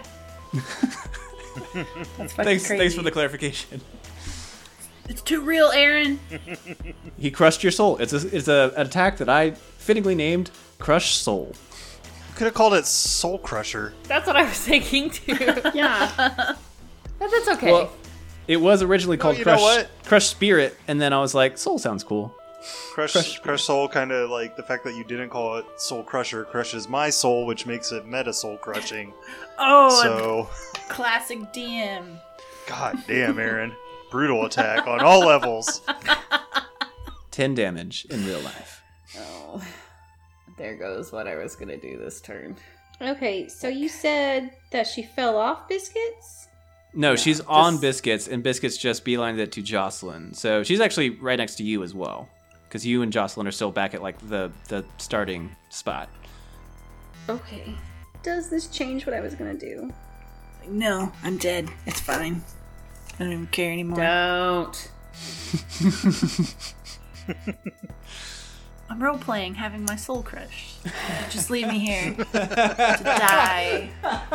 That's fucking Thanks, crazy. thanks for the clarification. It's too real, Aaron. He crushed your soul. It's a it's a, an attack that I fittingly named Crush Soul. You could have called it Soul Crusher. That's what I was thinking too. Yeah. But that's okay. Well, it was originally called you know Crush what? Crush Spirit, and then I was like, Soul sounds cool. Crush, Crush Crush Soul kind of like the fact that you didn't call it Soul Crusher crushes my soul, which makes it meta soul crushing. Oh, So, classic D M. god damn, Aaron. Brutal attack on all levels. ten damage in real life. Oh, there goes what I was gonna do this turn. Okay, so you said that she fell off Biscuits? No, Yeah, she's on just- Biscuits, and Biscuits just beelined it to Jocelyn. So she's actually right next to you as well. Because you and Jocelyn are still back at like the, the starting spot. Okay. Does this change what I was gonna do? No, I'm dead. It's fine. I don't even care anymore. Don't. I'm role playing, having my soul crushed. Just leave me here to die.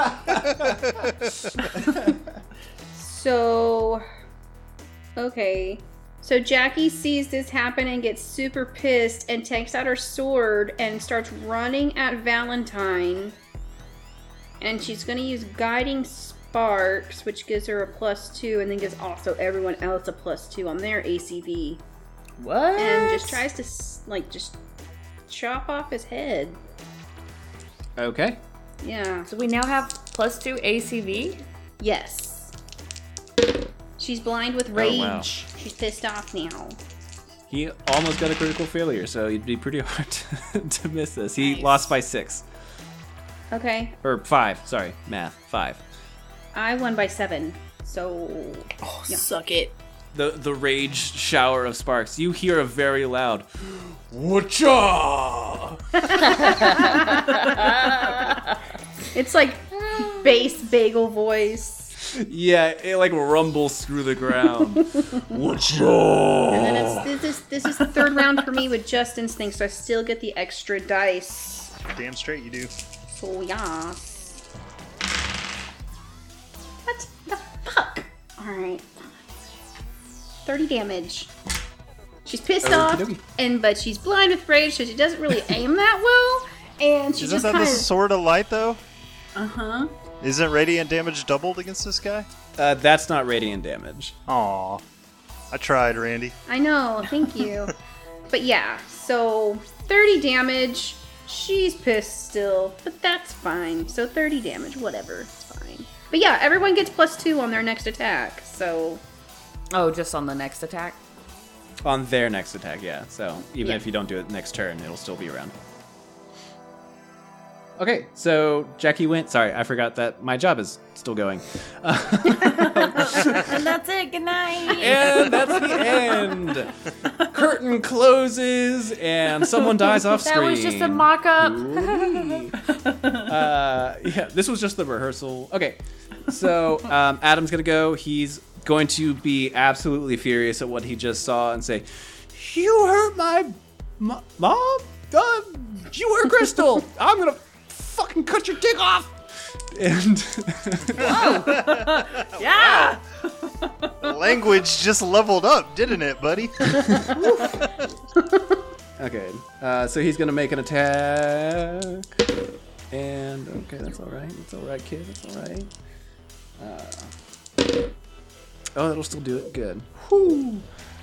So, okay. So Jackie sees this happen and gets super pissed and takes out her sword and starts running at Valentine. And she's gonna use Guiding Sparks, which gives her a plus two, and then gives also everyone else a plus two on their A C V. What? And just tries to, like, just chop off his head. Okay. Yeah. So we now have plus two A C V? Yes. She's blind with rage. Oh, wow. She's pissed off now. He almost got a critical failure, so it'd be pretty hard to, to miss this. He Nice. lost by six. Okay. Or five. Sorry. Math. Five. I won by seven. So Oh, Yeah. suck it. The the rage shower of sparks. You hear a very loud Whatcha? it's like bass bagel voice. Yeah, it like rumbles through the ground. Whatcha? And then it's this is this is the third round for me with Just Instinct, so I still get the extra dice. Damn straight you do. So yeah. What the fuck? Alright. thirty damage. She's pissed Okie off, dokie. and but she's blind with rage, so she doesn't really aim that well. And she Isn't just that kind the of Sword of Light, though? Uh-huh. Isn't radiant damage doubled against this guy? Uh, that's not radiant damage. Aw. I tried, Randy. I know, thank you. But yeah, so thirty damage. She's pissed still, but that's fine. So thirty damage, whatever, it's fine. But yeah, everyone gets plus two on their next attack, so Oh, just on the next attack? On their next attack, yeah. So even Yeah. if you don't do it next turn, it'll still be around. Okay, so Jackie went. Sorry, I forgot that my job is still going. And that's it. Good night. And that's the end. Curtain closes, and someone dies off That screen. was just a mock-up. uh, yeah, this was just the rehearsal. Okay, so um, Adam's gonna go. He's going to be absolutely furious at what he just saw and say, "You hurt my mo- mom? Uh, you hurt Crystal. I'm gonna fucking cut your dick off." And Yeah. Language just leveled up, didn't it, buddy? okay, uh, so he's gonna make an attack. And okay, that's all right. That's all right, kid. That's all right. Uh, oh, that'll still do it. Good. Whew.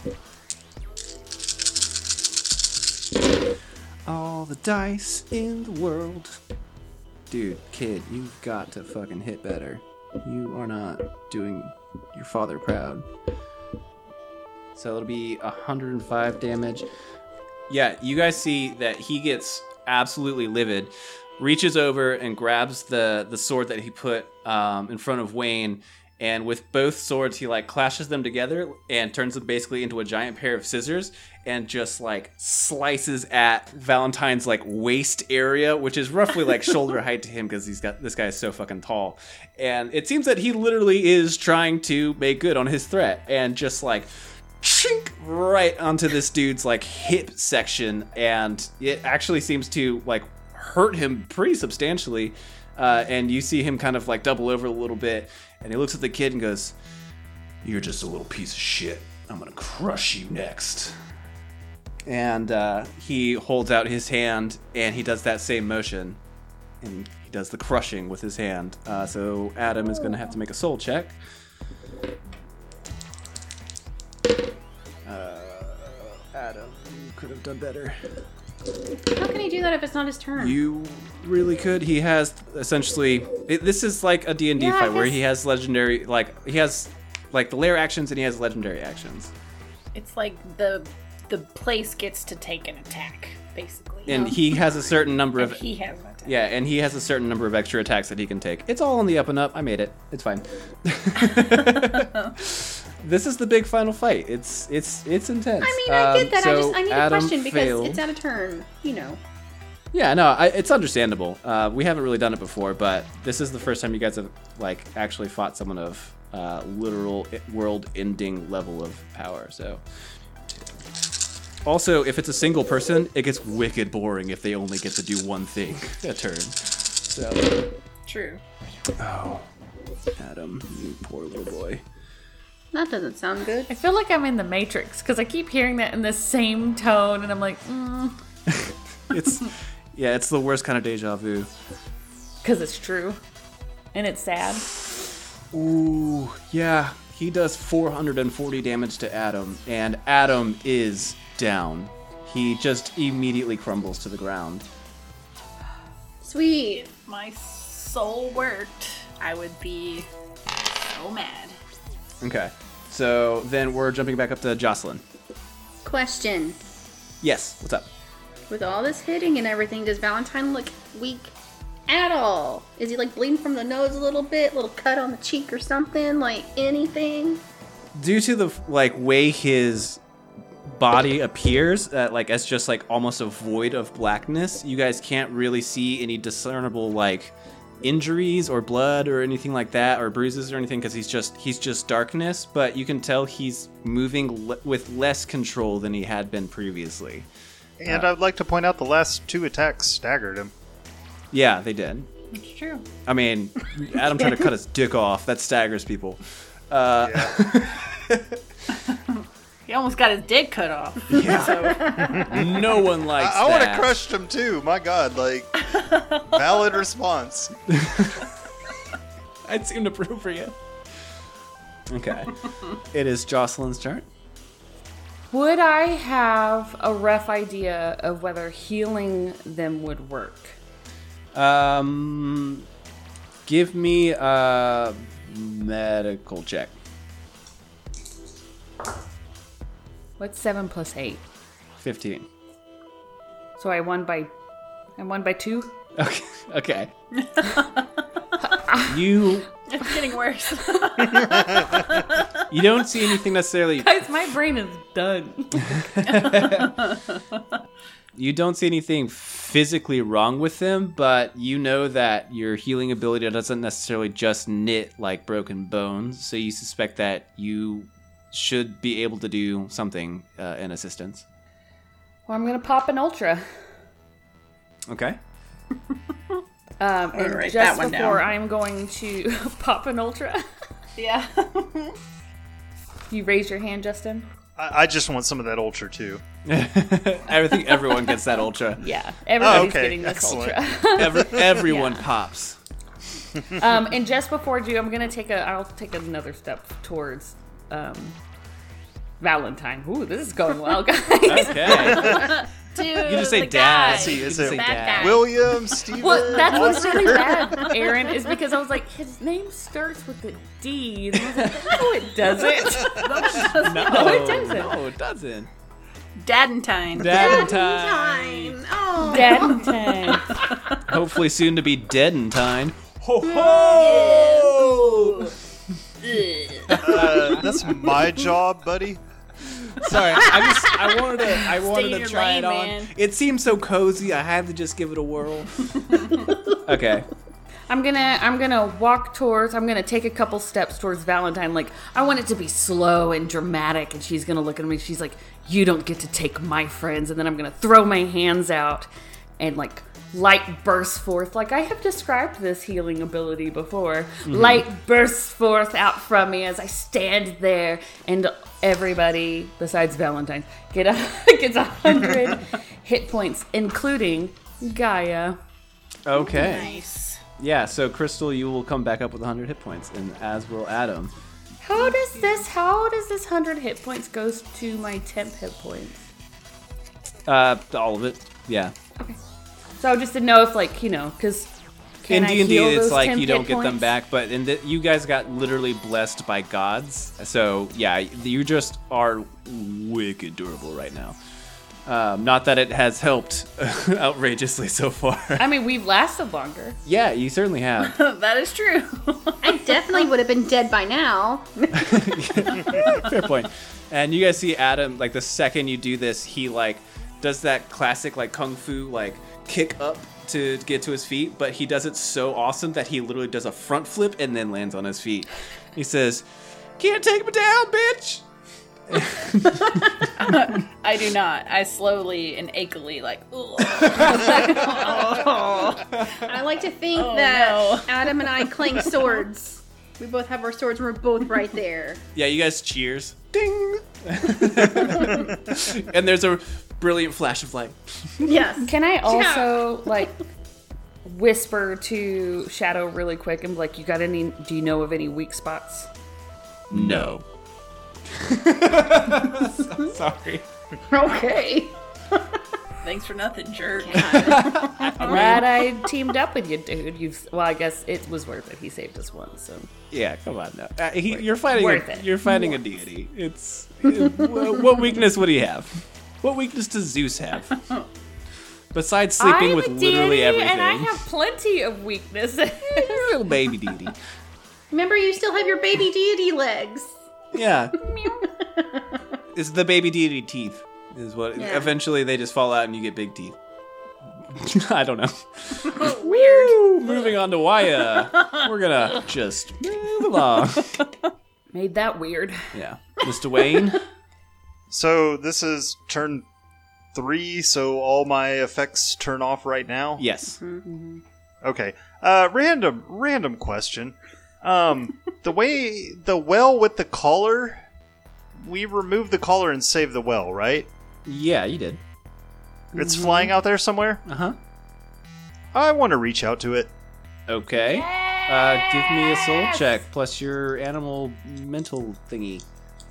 All the dice in the world. Dude, kid, you've got to fucking hit better. You are not doing your father proud. So it'll be one hundred five damage. Yeah, you guys see that he gets absolutely livid, reaches over and grabs the, the sword that he put um, in front of Wayne, and with both swords he like clashes them together and turns them basically into a giant pair of scissors and just like slices at Valentine's like waist area, which is roughly like shoulder height to him because he's got this guy is so fucking tall. And it seems that he literally is trying to make good on his threat and just like chink right onto this dude's like hip section, and it actually seems to like hurt him pretty substantially. Uh, and you see him kind of like double over a little bit, and he looks at the kid and goes, "You're just a little piece of shit. I'm gonna crush you next." And uh, he holds out his hand, and he does that same motion, and he does the crushing with his hand. Uh, so Adam is gonna have to make a soul check. Uh, Adam could have done better. How can he do that if it's not his turn? You really could. He has essentially. It, this is like a D and D Yeah, I fight where guess- he has legendary, like he has, like the lair actions and he has legendary actions. It's like the the place gets to take an attack, basically. And he has a certain number And of. he has an attack. Yeah, and he has a certain number of extra attacks that he can take. It's all on the up and up. I made it. It's fine. This is the big final fight. It's it's it's intense. I mean, I Um, get that. I so just I need Adam a question because failed. it's out of turn. You know. Yeah, no, I, it's understandable. Uh, we haven't really done it before, but this is the first time you guys have like actually fought someone of uh, literal world-ending level of power. So, also, if it's a single person, it gets wicked boring if they only get to do one thing a turn. So, True. oh, Adam, you poor little boy. That doesn't sound good. I feel like I'm in the Matrix because I keep hearing that in the same tone, and I'm like, mm, It's yeah, it's the worst kind of deja vu. because it's true, and it's sad. Ooh, yeah. He does four hundred forty damage to Adam, and Adam is down. He just immediately crumbles to the ground. Sweet. If my soul worked, I would be so mad. Okay. So then we're jumping back up to Jocelyn. Question. Yes, what's up? With all this hitting and everything, does Valentine look weak at all? Is he like bleeding from the nose a little bit? Little cut on the cheek or something? Like anything? Due to the like way his body appears, uh, like as just like almost a void of blackness, you guys can't really see any discernible like injuries or blood or anything like that, or bruises or anything, because he's just he's just darkness. But you can tell he's moving le- with less control than he had been previously. And I'd like to point out the last two attacks staggered him. Yeah, they did. It's true. I mean, Adam tried to cut his dick off. That staggers people. Uh, Yeah. He almost got his dick cut off. Yeah. So, No one likes I, I would that. have crushed him too. My God, like valid response. I'd seem to prove for you. Okay. It is Jocelyn's turn. Would I have a rough idea of whether healing them would work? Um, give me a medical check. What's seven plus eight? Fifteen. So I won by, I won by two. Okay. Okay. you it's getting worse. you don't see anything necessarily. Guys, my brain is done. You don't see anything physically wrong with them, but you know that your healing ability doesn't necessarily just knit like broken bones. So you suspect that you should be able to do something uh, in assistance. Well, I'm gonna pop an ultra. Okay. Um, gonna and write just that one before down. I'm going to pop an ultra. Yeah. You raise your hand, Justin. I, I just want some of that ultra too. I think everyone gets that ultra. Yeah, everybody's Oh, okay. getting this Excellent. ultra. Every, everyone Yeah. pops. um, and just before I do, I'm gonna take a. I'll take another step towards um, Valentine. Ooh, this is going well, guys. Okay. Dude, You just say the dad. guy. See, You is just it say Bad dad. guy. William, Steven, Well, that's what's Oscar? really bad, Aaron, is because I was like, his name starts with a D. And I was like, no, it doesn't. No, No, it doesn't. No, it doesn't. Dadentine. Dadentine. Oh. Valentine. Hopefully soon to be Deadentine. Ho ho! Uh, that's my job, buddy. Sorry, I just I wanted to I Stay wanted in to your try lane, it on. man. It seemed so cozy. I had to just give it a whirl. Okay. I'm gonna I'm gonna walk towards I'm gonna take a couple steps towards Valentine. Like, I want it to be slow and dramatic, and she's gonna look at me, she's like, you don't get to take my friends. And then I'm gonna throw my hands out and like light bursts forth. Like I have described this healing ability before. Light bursts forth out from me as I stand there, and everybody besides Valentine get a gets a hundred hit points, including Gaia. Okay. Nice. Yeah, so Crystal, you will come back up with one hundred hit points, and as will Adam. How does this? How does this hundred hit points goes to my temp hit points? Uh, all of it. Yeah. So I just didn't know if, like, you know, because In I D and D, heal it's those like temp you don't hit get them points? back, but in the, you guys got literally blessed by gods. So yeah, you just are wicked durable right now. Um, not that it has helped outrageously so far. I mean, we've lasted longer. Yeah, you certainly have. That is true. I definitely would have been dead by now. Fair point. And you guys see Adam, like the second you do this, he like does that classic like kung fu like kick up to get to his feet, but he does it so awesome that he literally does a front flip and then lands on his feet. He says, "Can't take me down, bitch." I do not. I slowly and achy like, ugh. I like to think Oh, that no. Adam and I clang swords. We both have our swords and we're both right there. Yeah, you guys cheers. Ding! And there's a brilliant flash of light. Yes. Can I also, like, whisper to Shadow really quick and be like, you got any, do you know of any weak spots? No. Sorry. Okay. Thanks for nothing, jerk. I'm glad I teamed up with you, dude. You've, well, I guess it was worth it. He saved us once, so. Yeah, come on now. Uh, he, you're fighting. Worth A, it. you're fighting a deity. It's uh, wh- what weakness would he have? What weakness does Zeus have? Besides sleeping I'm with a literally deity, everything. and I have plenty of weaknesses. Little baby deity. Remember, you still have your baby deity legs. Yeah. It's the baby deity teeth. Is what Yeah. eventually they just fall out and you get big teeth. I don't know. Weird. Woo, moving on to Waya. We're gonna just move along. Made that weird. Yeah. Mister Wayne. So this is turn three, so all my effects turn off right now? Yes. Okay. Uh, random, random question. Um, the way, the well with the collar, we remove the collar and save the well, right? Yeah, you did. It's flying out there somewhere? Uh huh. I want to reach out to it. Okay. Uh, give me a soul check plus your animal mental thingy.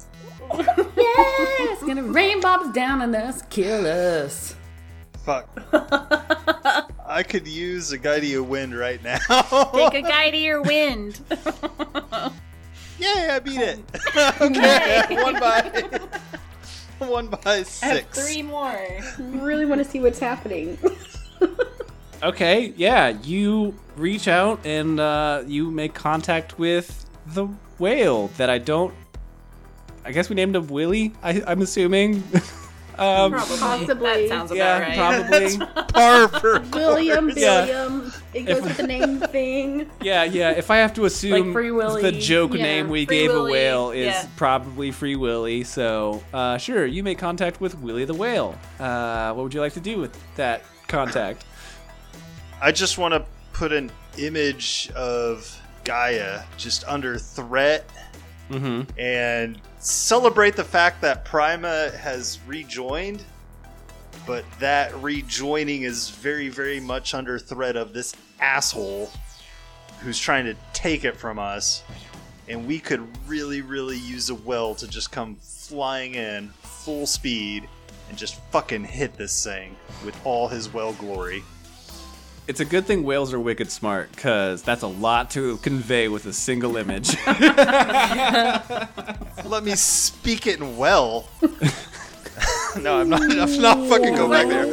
Yeah, it's gonna rain bombs down on us, kill us. Fuck. I could use a Guidea Wind right now. Take a guy to your wind. Yay, I beat it. Okay, one by one by I have six. three more. Really want to see what's happening. Okay, yeah, you reach out and uh, you make contact with the whale that I don't. I guess we named him Willie. I, I'm assuming. um, Probably. Possibly. That sounds about yeah, right. probably. Par for William, Yeah. Billiam. It goes If- with the name thing. Yeah, yeah. If I have to assume Like Free Willy. the joke Yeah, name we Free gave Willy, a whale is yeah. probably Free Willy, so uh, sure, you make contact with Willie the whale. Uh, what would you like to do with that contact? I just want to put an image of Gaia just under threat Mm-hmm. and celebrate the fact that Prima has rejoined, but that rejoining is very, very much under threat of this asshole who's trying to take it from us. And we could really, really use a well to just come flying in full speed and just fucking hit this thing with all his well glory. It's a good thing whales are wicked smart, because that's a lot to convey with a single image. Let me speak it in well. No, I'm not. I'm not fucking going back there.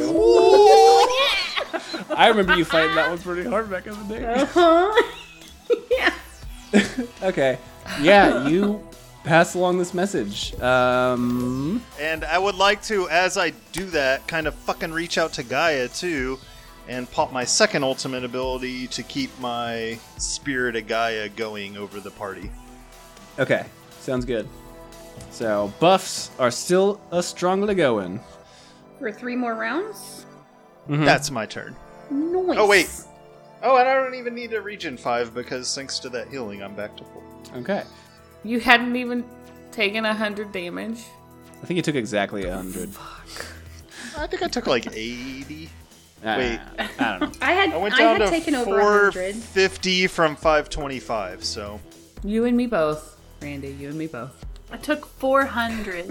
I remember you fighting that one pretty hard back in the day. Uh-huh. Yeah. Okay. Yeah, you pass along this message. Um, And I would like to, as I do that, kind of fucking reach out to Gaia too, and pop my second ultimate ability to keep my spirit of Gaia going over the party. okay, sounds good. So, buffs are still a strongly going. For three more rounds? Mhm. That's my turn. Nice. Oh, wait. Oh, and I don't even need a regen five because thanks to that healing, I'm back to full. Okay. You hadn't even taken a hundred damage. I think you took exactly one hundred. I think I took like eighty. Ah, Wait. I don't know. I had I went I down had to taken over four one hundred. fifty from five twenty-five, so You and me both. Randy, you and me both. I took four hundred.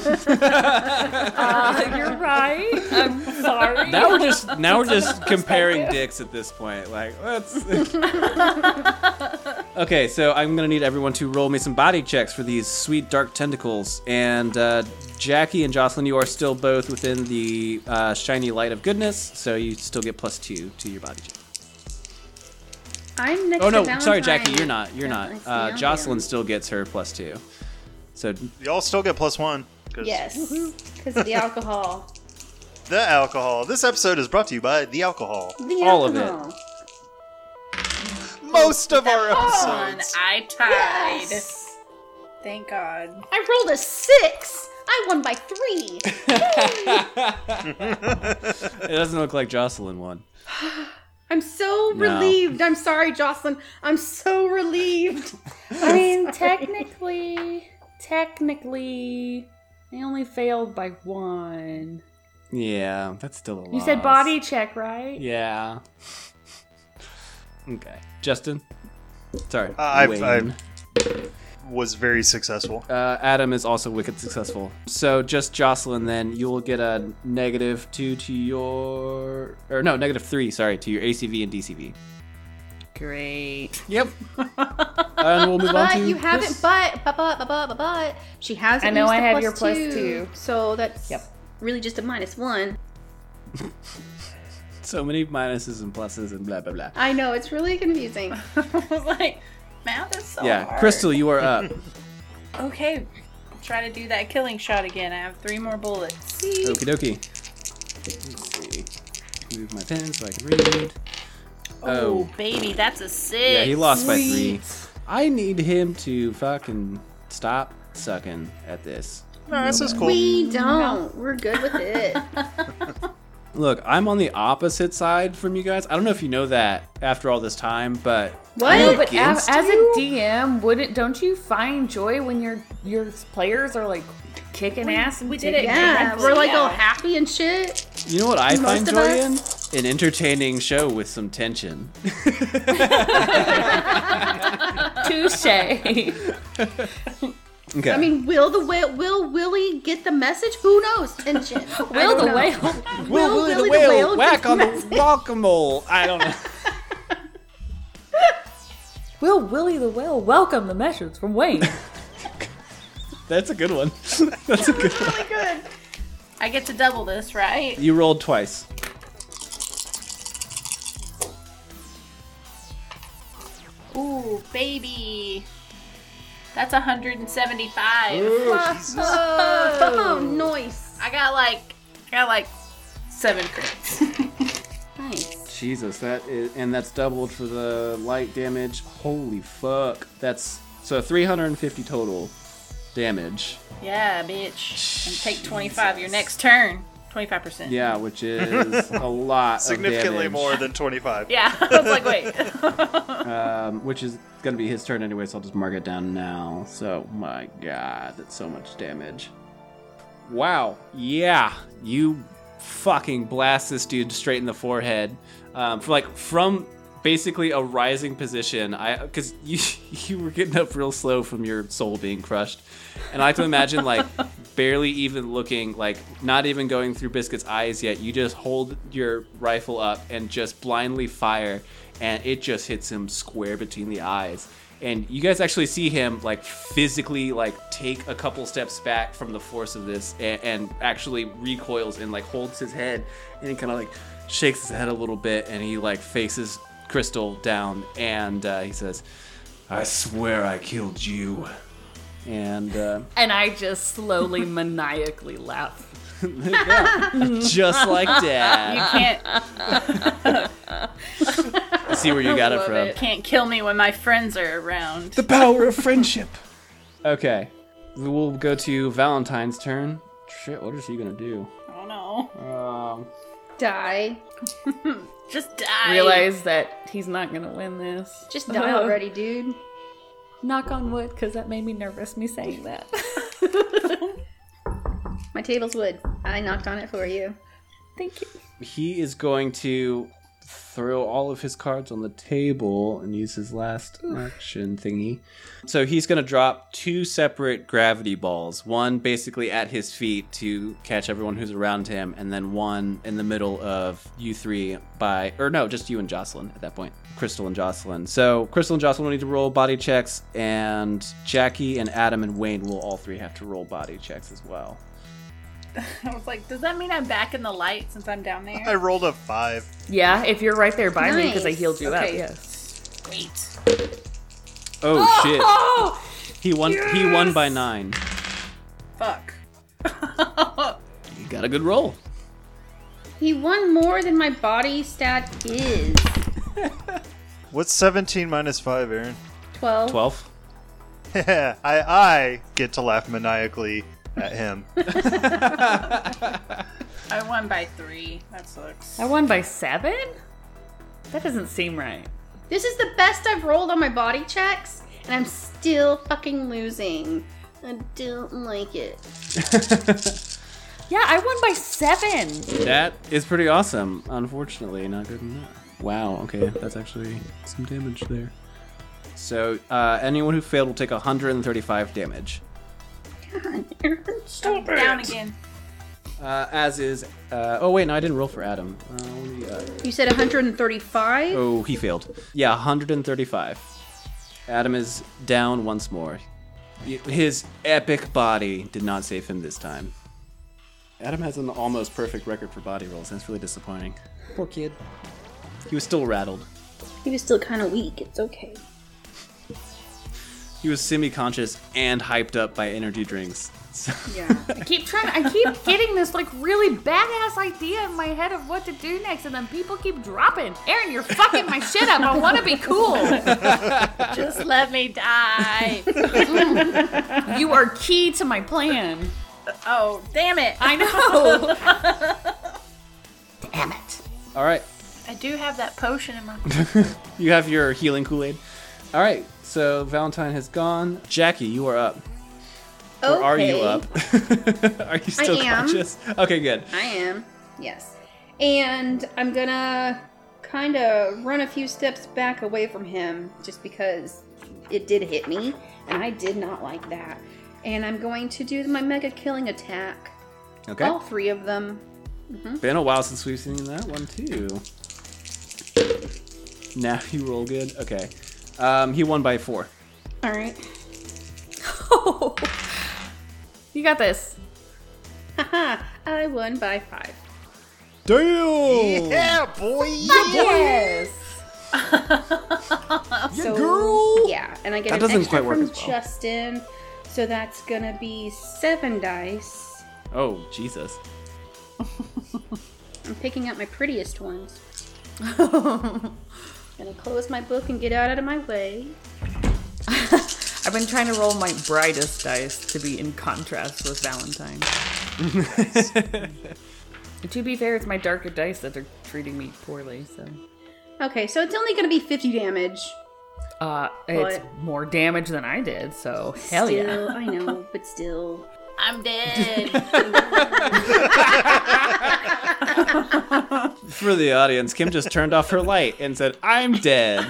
Uh, you're right. I'm sorry. Now we're just now we're just comparing dicks at this point. Like, let's. Okay, so I'm gonna need everyone to roll me some body checks for these sweet dark tentacles. And uh, Jackie and Jocelyn, you are still both within the uh, shiny light of goodness, so you still get plus two to your body check. I'm next Oh to no, Valentine. sorry, Jackie, you're not. You're Yeah, I not. see, Uh, I'm Jocelyn down. still gets her plus two. So Y'all still get plus one. 'Cause Yes, because of the alcohol. The alcohol. This episode is brought to you by the alcohol. The All of it. alcohol. Most of our One, episodes. I tied. Yes. Thank God. I rolled a six. I won by three. it doesn't look like Jocelyn won. I'm so No. relieved. I'm sorry, Jocelyn. I'm so relieved. I mean, technically, technically, I only failed by one. Yeah, that's still a lot. You said body check, right? Yeah. Okay, Justin. Sorry, Uh, I've- Wayne. I've- Was very successful. Uh, Adam is also wicked successful. So just Jocelyn, then you will get a negative two to your, or no, negative three. Sorry, to your A C V and D C V. Great. Yep. And we'll move on But to you haven't. Chris. But but but but but but, but she hasn't. I know used I the have plus your plus two, two. So that's Yep. really just a minus one. So many minuses and pluses and blah blah blah. I know it's really confusing. I was like, math is so Yeah, hard. Crystal, you are up. Okay, try to do that killing shot again. I have three more bullets. Okie dokie. Let's see. Move my pen so I can read. Oh, baby, that's a six. Yeah, he lost by three. I need him to fucking stop sucking at this. No, this is cool. We don't. We're good with it. Look, I'm on the opposite side from you guys. I don't know if you know that after all this time, but What? I'm No, But as, against as you? a D M, wouldn't don't you find joy when your your players are like kicking ass? And we did it Yeah, correctly, we're like all yeah. happy and shit. You know what I Most find of joy us- in? An entertaining show with some tension. Touche. Okay. I mean, will the whale, will Willie get the message? Who knows? Tension. I Will don't the know. whale? Will Willie the Willie Whale, the Whale whack get on the message? guacamole. I don't know. Will Willie the whale welcome the message from Wayne? That's a good one. That's a good one. Really good. I get to double this, right? You rolled twice. Ooh, baby. That's one hundred seventy-five. Oh, nice. I got like, I got like seven crits. Nice. Jesus, that is, and that's doubled for the light damage. Holy fuck. That's, so three hundred fifty total damage. Yeah, bitch. And take twenty-five your next turn. twenty-five percent. Yeah, which is a lot Significantly of damage. more than twenty-five. Yeah, I was like, wait. Um, which is going to be his turn anyway, so I'll just mark it down now. So, my god, that's so much damage. Wow. Yeah, you fucking blast this dude straight in the forehead. Um, for like, from basically a rising position, I because you you were getting up real slow from your soul being crushed. And I like to imagine, like, barely even looking, like, not even going through Biscuit's eyes yet. You just hold your rifle up and just blindly fire, and it just hits him square between the eyes. And you guys actually see him, like, physically, like, take a couple steps back from the force of this and, and actually recoils and, like, holds his head. And he kind of, like, shakes his head a little bit, and he, like, faces Crystal down, and uh, he says, "I swear I killed you." And uh, And I just slowly maniacally laugh. yeah, just like You that. can't, I see where you got it Love from. it. can't kill me when my friends are around. The power of friendship. Okay, we'll go to Valentine's turn. Shit, what is he gonna do? I don't know. Um, Die. Just die. Realize that he's not gonna win this. Just die already, dude. Knock on wood, because that made me nervous, me saying that. My table's wood. I knocked on it for you. Thank you. he is going to throw all of his cards on the table and use his last action thingy. So he's going to drop two separate gravity balls. One basically at his feet to catch everyone who's around him, and then one in the middle of you three by... Or no, just you and Jocelyn at that point. Crystal and Jocelyn. So Crystal and Jocelyn will need to roll body checks, and Jackie and Adam and Wayne will all three have to roll body checks as well. I was like, does that mean I'm back in the light since I'm down there? I rolled a five. Yeah, if you're right there by me because I Nice. healed you Okay. up. Yes. Great. Oh, Oh! shit. He won he won by nine. Fuck. You got a good roll. He won more than my body stat is. What's seventeen minus five, Aaron? twelve. twelve. I I get to laugh maniacally at him. I won by three. That sucks. I won by seven? That doesn't seem right. This is the best I've rolled on my body checks, and I'm still fucking losing. I don't like it. Yeah, I won by seven. That is pretty awesome. Unfortunately, not good enough. Wow, okay, that's actually some damage there. So, uh, anyone who failed will take one hundred thirty-five damage. Stop I'm down again. Uh, as is... Uh, oh, wait, no, I didn't roll for Adam. Uh, what do we got? You said one hundred thirty-five? Oh, he failed. Yeah, one hundred thirty-five. Adam is down once more. His epic body did not save him this time. Adam has an almost perfect record for body rolls. That's really disappointing. Poor kid. He was still rattled. He was still kind of weak. It's okay. He was semi-conscious and hyped up by energy drinks. So- Yeah. I keep trying to, I keep getting this like really badass idea in my head of what to do next, and then people keep dropping. Aaron, you're fucking my shit up. I want to be cool. Just let me die. You are key to my plan. Oh, damn it. I know. Damn it. All right. I do have that potion in my... You have your healing Kool-Aid. All right. So Valentine has gone. Jackie, you are up. Okay. Or are you up? Are you still I am. conscious? Okay, good. I am. Yes. And I'm gonna kind of run a few steps back away from him just because it did hit me, and I did not like that. And I'm going to do my mega killing attack. Okay. All three of them. Been a while since we've seen that one too. Now you roll good. Okay. Um, he won by four. All right. You got this. Haha. I won by five. Damn! Yeah, boy! Yes. So, girl! yeah, and I get That an doesn't extra quite work from as well. Justin, so that's gonna be seven dice. Oh, Jesus. I'm picking out my prettiest ones. Gonna close my book and get out of my way. I've been trying to roll my brightest dice to be in contrast with Valentine. And to be fair, it's my darker dice that are treating me poorly, so... Okay, so it's only gonna be fifty damage. Uh, it's But- more damage than I did, so hell still, yeah. I know, but still. I'm dead. For the audience, Kim just turned off her light and said, I'm dead.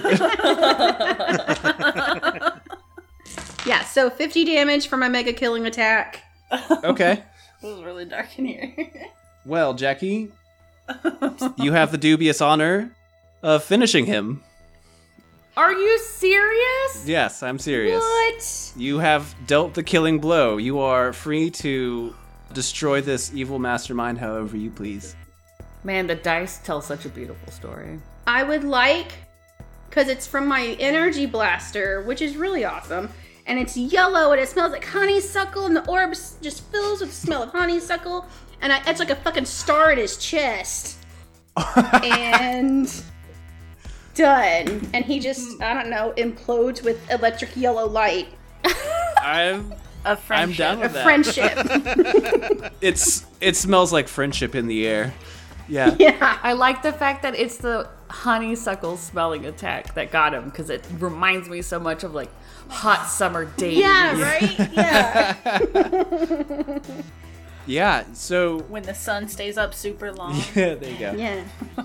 Yeah, so fifty damage for my mega killing attack. Okay. It was really dark in here. Well, Jackie, you have the dubious honor of finishing him. Are you serious? Yes, I'm serious. What? You have dealt the killing blow. You are free to destroy this evil mastermind however you please. Man, the dice tell such a beautiful story. I would like, because it's from my energy blaster, which is really awesome, and it's yellow and it smells like honeysuckle, and the orb s- just fills with the smell of honeysuckle, and I, it's like a fucking star in his chest. And done. And he just, I don't know, implodes with electric yellow light. I'm A I'm friendship. down A with that. friendship. It's it smells like friendship in the air. Yeah. Yeah. I like the fact that it's the honeysuckle smelling attack that got him, because it reminds me so much of like hot summer days. Yeah, right? Yeah. Yeah. So When the sun stays up super long. yeah, there you go. Yeah.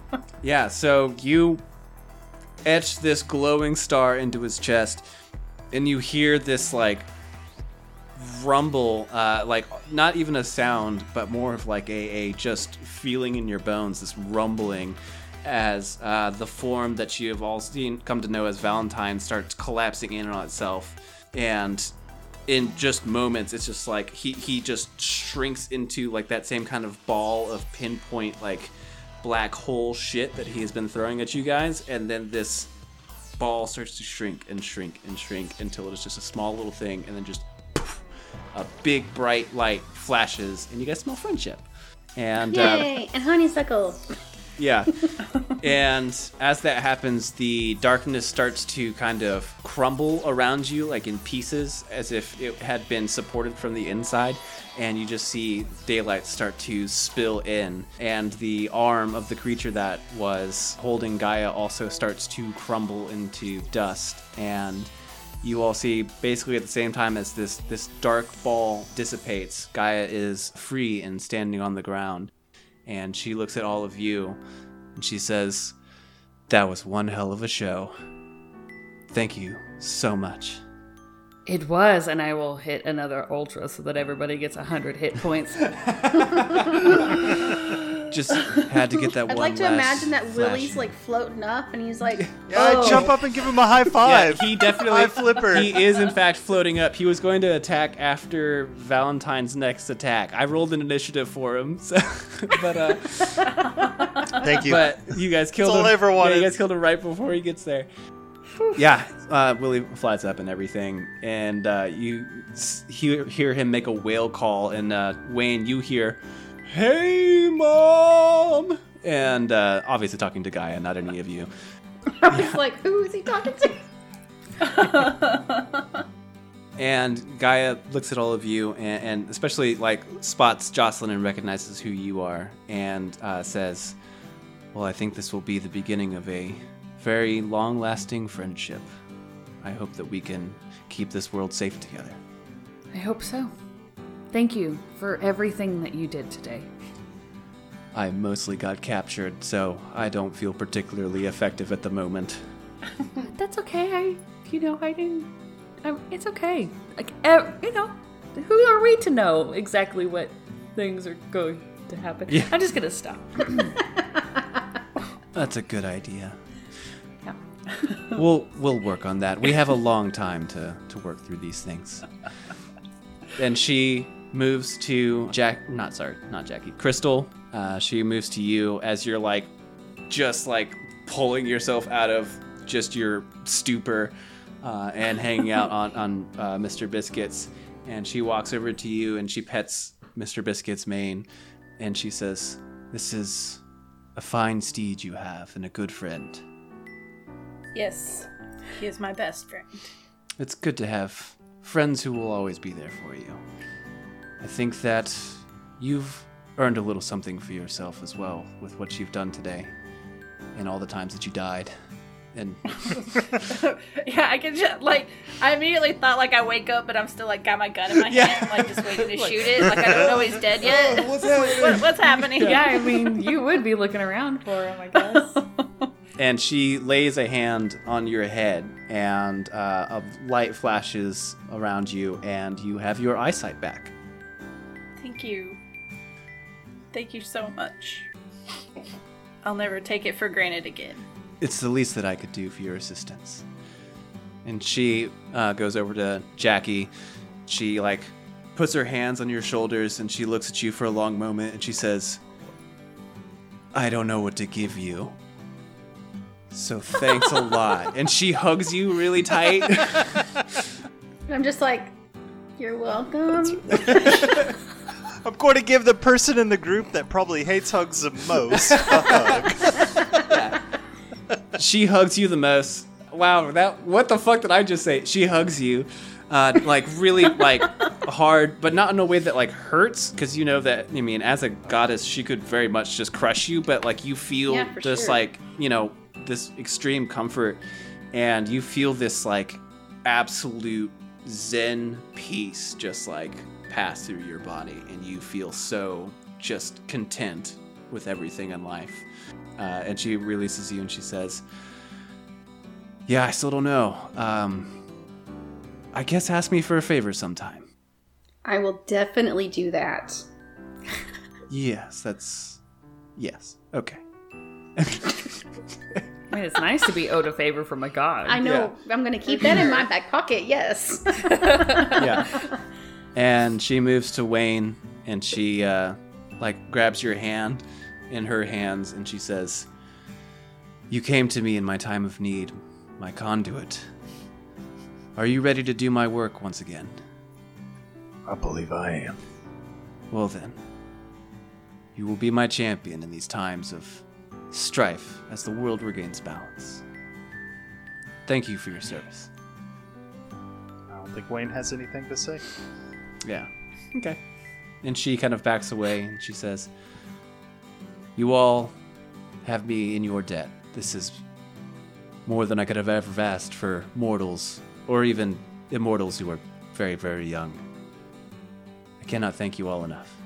Yeah, so you etch this glowing star into his chest, and you hear this, like, rumble, uh, like, not even a sound, but more of, like, a, a just feeling in your bones, this rumbling, as uh, the form that you have all seen, come to know as Valentine starts collapsing in on itself. And in just moments, it's just like, he, he just shrinks into, like, that same kind of ball of pinpoint, like, black hole shit that he has been throwing at you guys, and then this ball starts to shrink and shrink and shrink until it is just a small little thing, and then just poof, a big bright light flashes, and you guys smell friendship. And Yay! uh, And honeysuckle. yeah. And as that happens, the darkness starts to kind of crumble around you, like in pieces, as if it had been supported from the inside. And you just see daylight start to spill in. And the arm of the creature that was holding Gaia also starts to crumble into dust. And you all see, basically at the same time as this, this dark ball dissipates, Gaia is free and standing on the ground. And she looks at all of you, and she says, "That was one hell of a show. Thank you so much." It was, and I will hit another ultra so that everybody gets one hundred hit points. Just had to get that I'd one like to last imagine that flash. Willie's like floating up and he's like, Yeah, oh. jump up and give him a high Yeah, five. he definitely High flipper. He is in fact floating up. He was going to attack after Valentine's next attack. I rolled an initiative for him, so, but uh, Thank you. but you guys killed That's him. all I ever Yeah, wanted. you guys killed him right before he gets there. Yeah, uh, Willie flies up and everything, and uh, you s- hear, hear him make a whale call, and uh, Wayne, you hear, "Hey, Mom!" And uh, obviously talking to Gaia, not any of you. I was like, who is he talking to? And Gaia looks at all of you, and, and especially like spots Jocelyn and recognizes who you are, and uh, says, "Well, I think this will be the beginning of a very long-lasting friendship. I hope that we can keep this world safe together." I hope so. Thank you for everything that you did today. I mostly got captured, so I don't feel particularly effective at the moment. That's okay. I, you know, I didn't. I, it's okay. Like, uh, you know, who are we to know exactly what things are going to happen? Yeah. I'm just gonna stop. That's a good idea. Yeah. We'll we'll work on that. We have a long time to, to work through these things. And she moves to Jack. Not sorry, not Jackie. Crystal. Uh, she moves to you as you're like, just like pulling yourself out of just your stupor uh, and hanging out on on uh, Mister Biscuits. And she walks over to you and she pets Mister Biscuits' mane, and she says, "This is a fine steed you have and a good friend. Yes, he is my best friend. It's good to have friends who will always be there for you. I think that you've earned a little something for yourself as well with what you've done today and all the times that you died." And Yeah, I can just, like, I immediately thought, like, I wake up, but I'm still, like, got my gun in my Yeah. hand, like, just waiting to shoot it. Like, I don't know he's dead yet. Oh, what's happening? What, what's happening? Yeah, I mean, you would be looking around for him, I guess. and she lays a hand on your head, and uh, a light flashes around you, and you have your eyesight back. Thank you. Thank you so much. I'll never take it for granted again. It's the least that I could do for your assistance. And she uh, goes over to Jackie. She, like, puts her hands on your shoulders, and she looks at you for a long moment, and she says, "I don't know what to give you, so thanks a lot." And she hugs you really tight. I'm just like, you're welcome. I'm going to give the person in the group that probably hates hugs the most a hug. She hugs you the most. Wow, that what the fuck did I just say? She hugs you, uh, like really like hard, but not in a way that like hurts, because you know that, I mean, as a goddess, she could very much just crush you, but like you feel Yeah, for just sure. like, you know, this extreme comfort, and you feel this like absolute zen peace just like pass through your body, and you feel so just content with everything in life. uh, and she releases you and she says, yeah, I still don't know. Um, I guess ask me for a favor sometime. I will definitely do that. Yes, that's... Yes. Okay. I mean, it's nice to be owed a favor from a god. I know. I'm going to keep that in my back pocket, yes. Yeah. And she moves to Wayne, and she, uh, like, grabs your hand in her hands, and she says, you came to me in my time of need, my conduit. Are you ready to do my work once again? I believe I am. Well then, you will be my champion in these times of strife as the world regains balance. Thank you for your service. I don't think Wayne has anything to say. Yeah. Okay. And she kind of backs away and she says, you all have me in your debt. This is more than I could have ever asked for mortals, or even immortals who are very, very young. I cannot thank you all enough.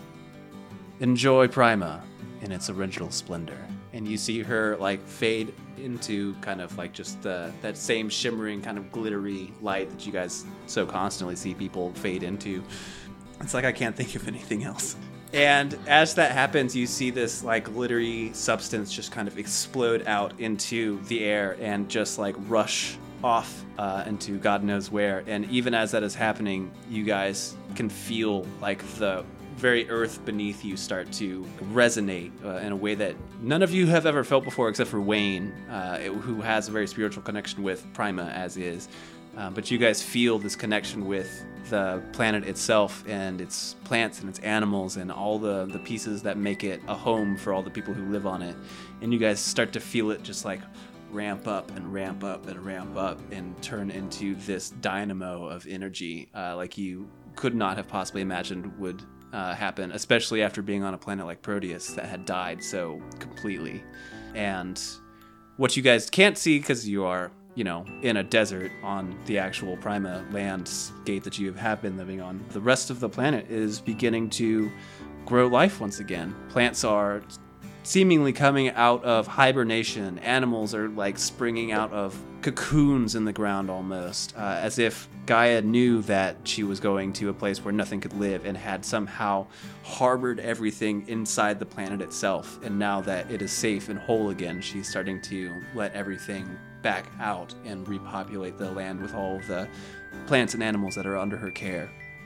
Enjoy Prima in its original splendor. And you see her like fade into kind of like just the, that same shimmering kind of glittery light that you guys so constantly see people fade into. It's like I can't think of anything else. And as that happens, you see this like glittery substance just kind of explode out into the air and just like rush off uh, into God knows where. And even as that is happening, you guys can feel like the very earth beneath you start to resonate uh, in a way that none of you have ever felt before except for Wayne, uh, who has a very spiritual connection with Prima as is. Uh, but you guys feel this connection with the planet itself and its plants and its animals and all the, the pieces that make it a home for all the people who live on it. And you guys start to feel it just like ramp up and ramp up and ramp up and turn into this dynamo of energy uh, like you could not have possibly imagined would uh, happen, especially after being on a planet like Proteus that had died so completely. And what you guys can't see because you are, you know, in a desert on the actual Prima landscape that you have been living on, the rest of the planet is beginning to grow life once again. Plants are seemingly coming out of hibernation. Animals are like springing out of cocoons in the ground almost, uh, as if Gaia knew that she was going to a place where nothing could live and had somehow harbored everything inside the planet itself. And now that it is safe and whole again, she's starting to let everything back out and repopulate the land with all of the plants and animals that are under her care.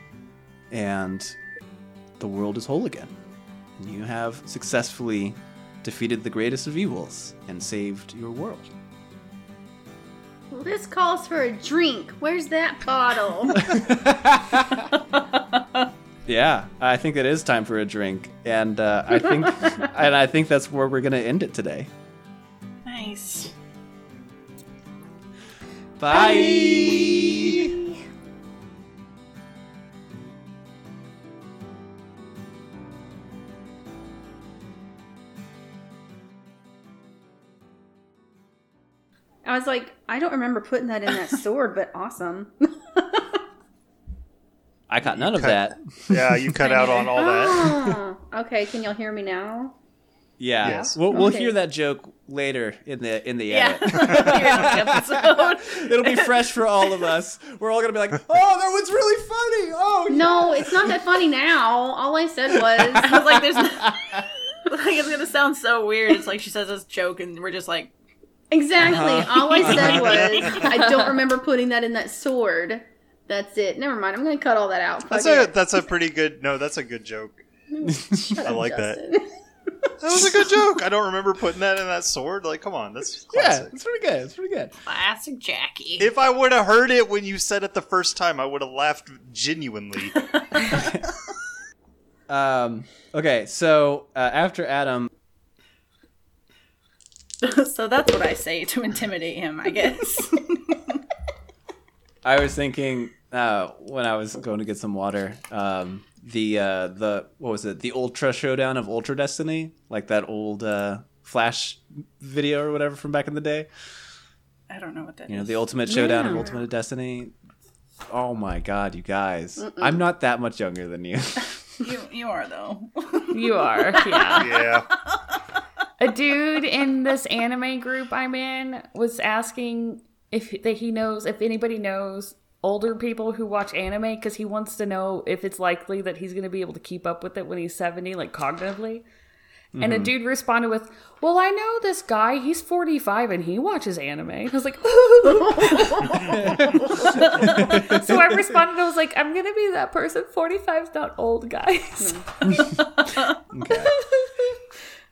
And the world is whole again. You have successfully defeated the greatest of evils and saved your world. Well, this calls for a drink. Where's that bottle? Yeah, I think it is time for a drink, and uh, I think, and I think that's where we're gonna end it today. Nice. Bye. Bye. I was like, I don't remember putting that in that sword, but awesome. I got none of cut- that. Yeah, you cut out on all that. Oh, okay, can y'all hear me now? Yeah, Yes. we'll we'll Okay. hear that joke later in the in the Yeah. edit. episode. It'll be fresh for all of us. We're all gonna be like, "Oh, that was really funny." Oh, No, it's not that funny now. All I said was, I was like, there's no, like it's gonna sound so weird. It's like she says this joke and we're just like, exactly. Uh-huh. All I said was, I don't remember putting that in that sword. That's it. Never mind. I'm going to cut all that out. Fuck That's a it. that's a pretty good. No, that's a good joke. Shut I up, like that. Justin. That was a good joke. I don't remember putting that in that sword. Like, come on, that's yeah, classic. it's pretty good. It's pretty good. classic Jackie. If I would have heard it when you said it the first time, I would have laughed genuinely. Um. Okay, so uh, after Adam, So that's what I say to intimidate him, I guess. I was thinking uh, when I was going to get some water, um, the uh, the what was it? The Ultra Showdown of Ultra Destiny, like that old uh, Flash video or whatever from back in the day. I don't know what that You know, is. the Ultimate Showdown of Yeah. Ultimate Destiny. Oh my God, you guys! I'm not that much younger than you. You you are though. You are, yeah. Yeah. A dude in this anime group I'm in was asking if that he knows if anybody knows older people who watch anime because he wants to know if it's likely that he's going to be able to keep up with it when he's seventy, like cognitively. Mm-hmm. And a dude responded with, "Well, I know this guy. He's forty-five and he watches anime." I was like, so I responded. I was like, "I'm going to be that person. forty-five's not old, guys." Okay.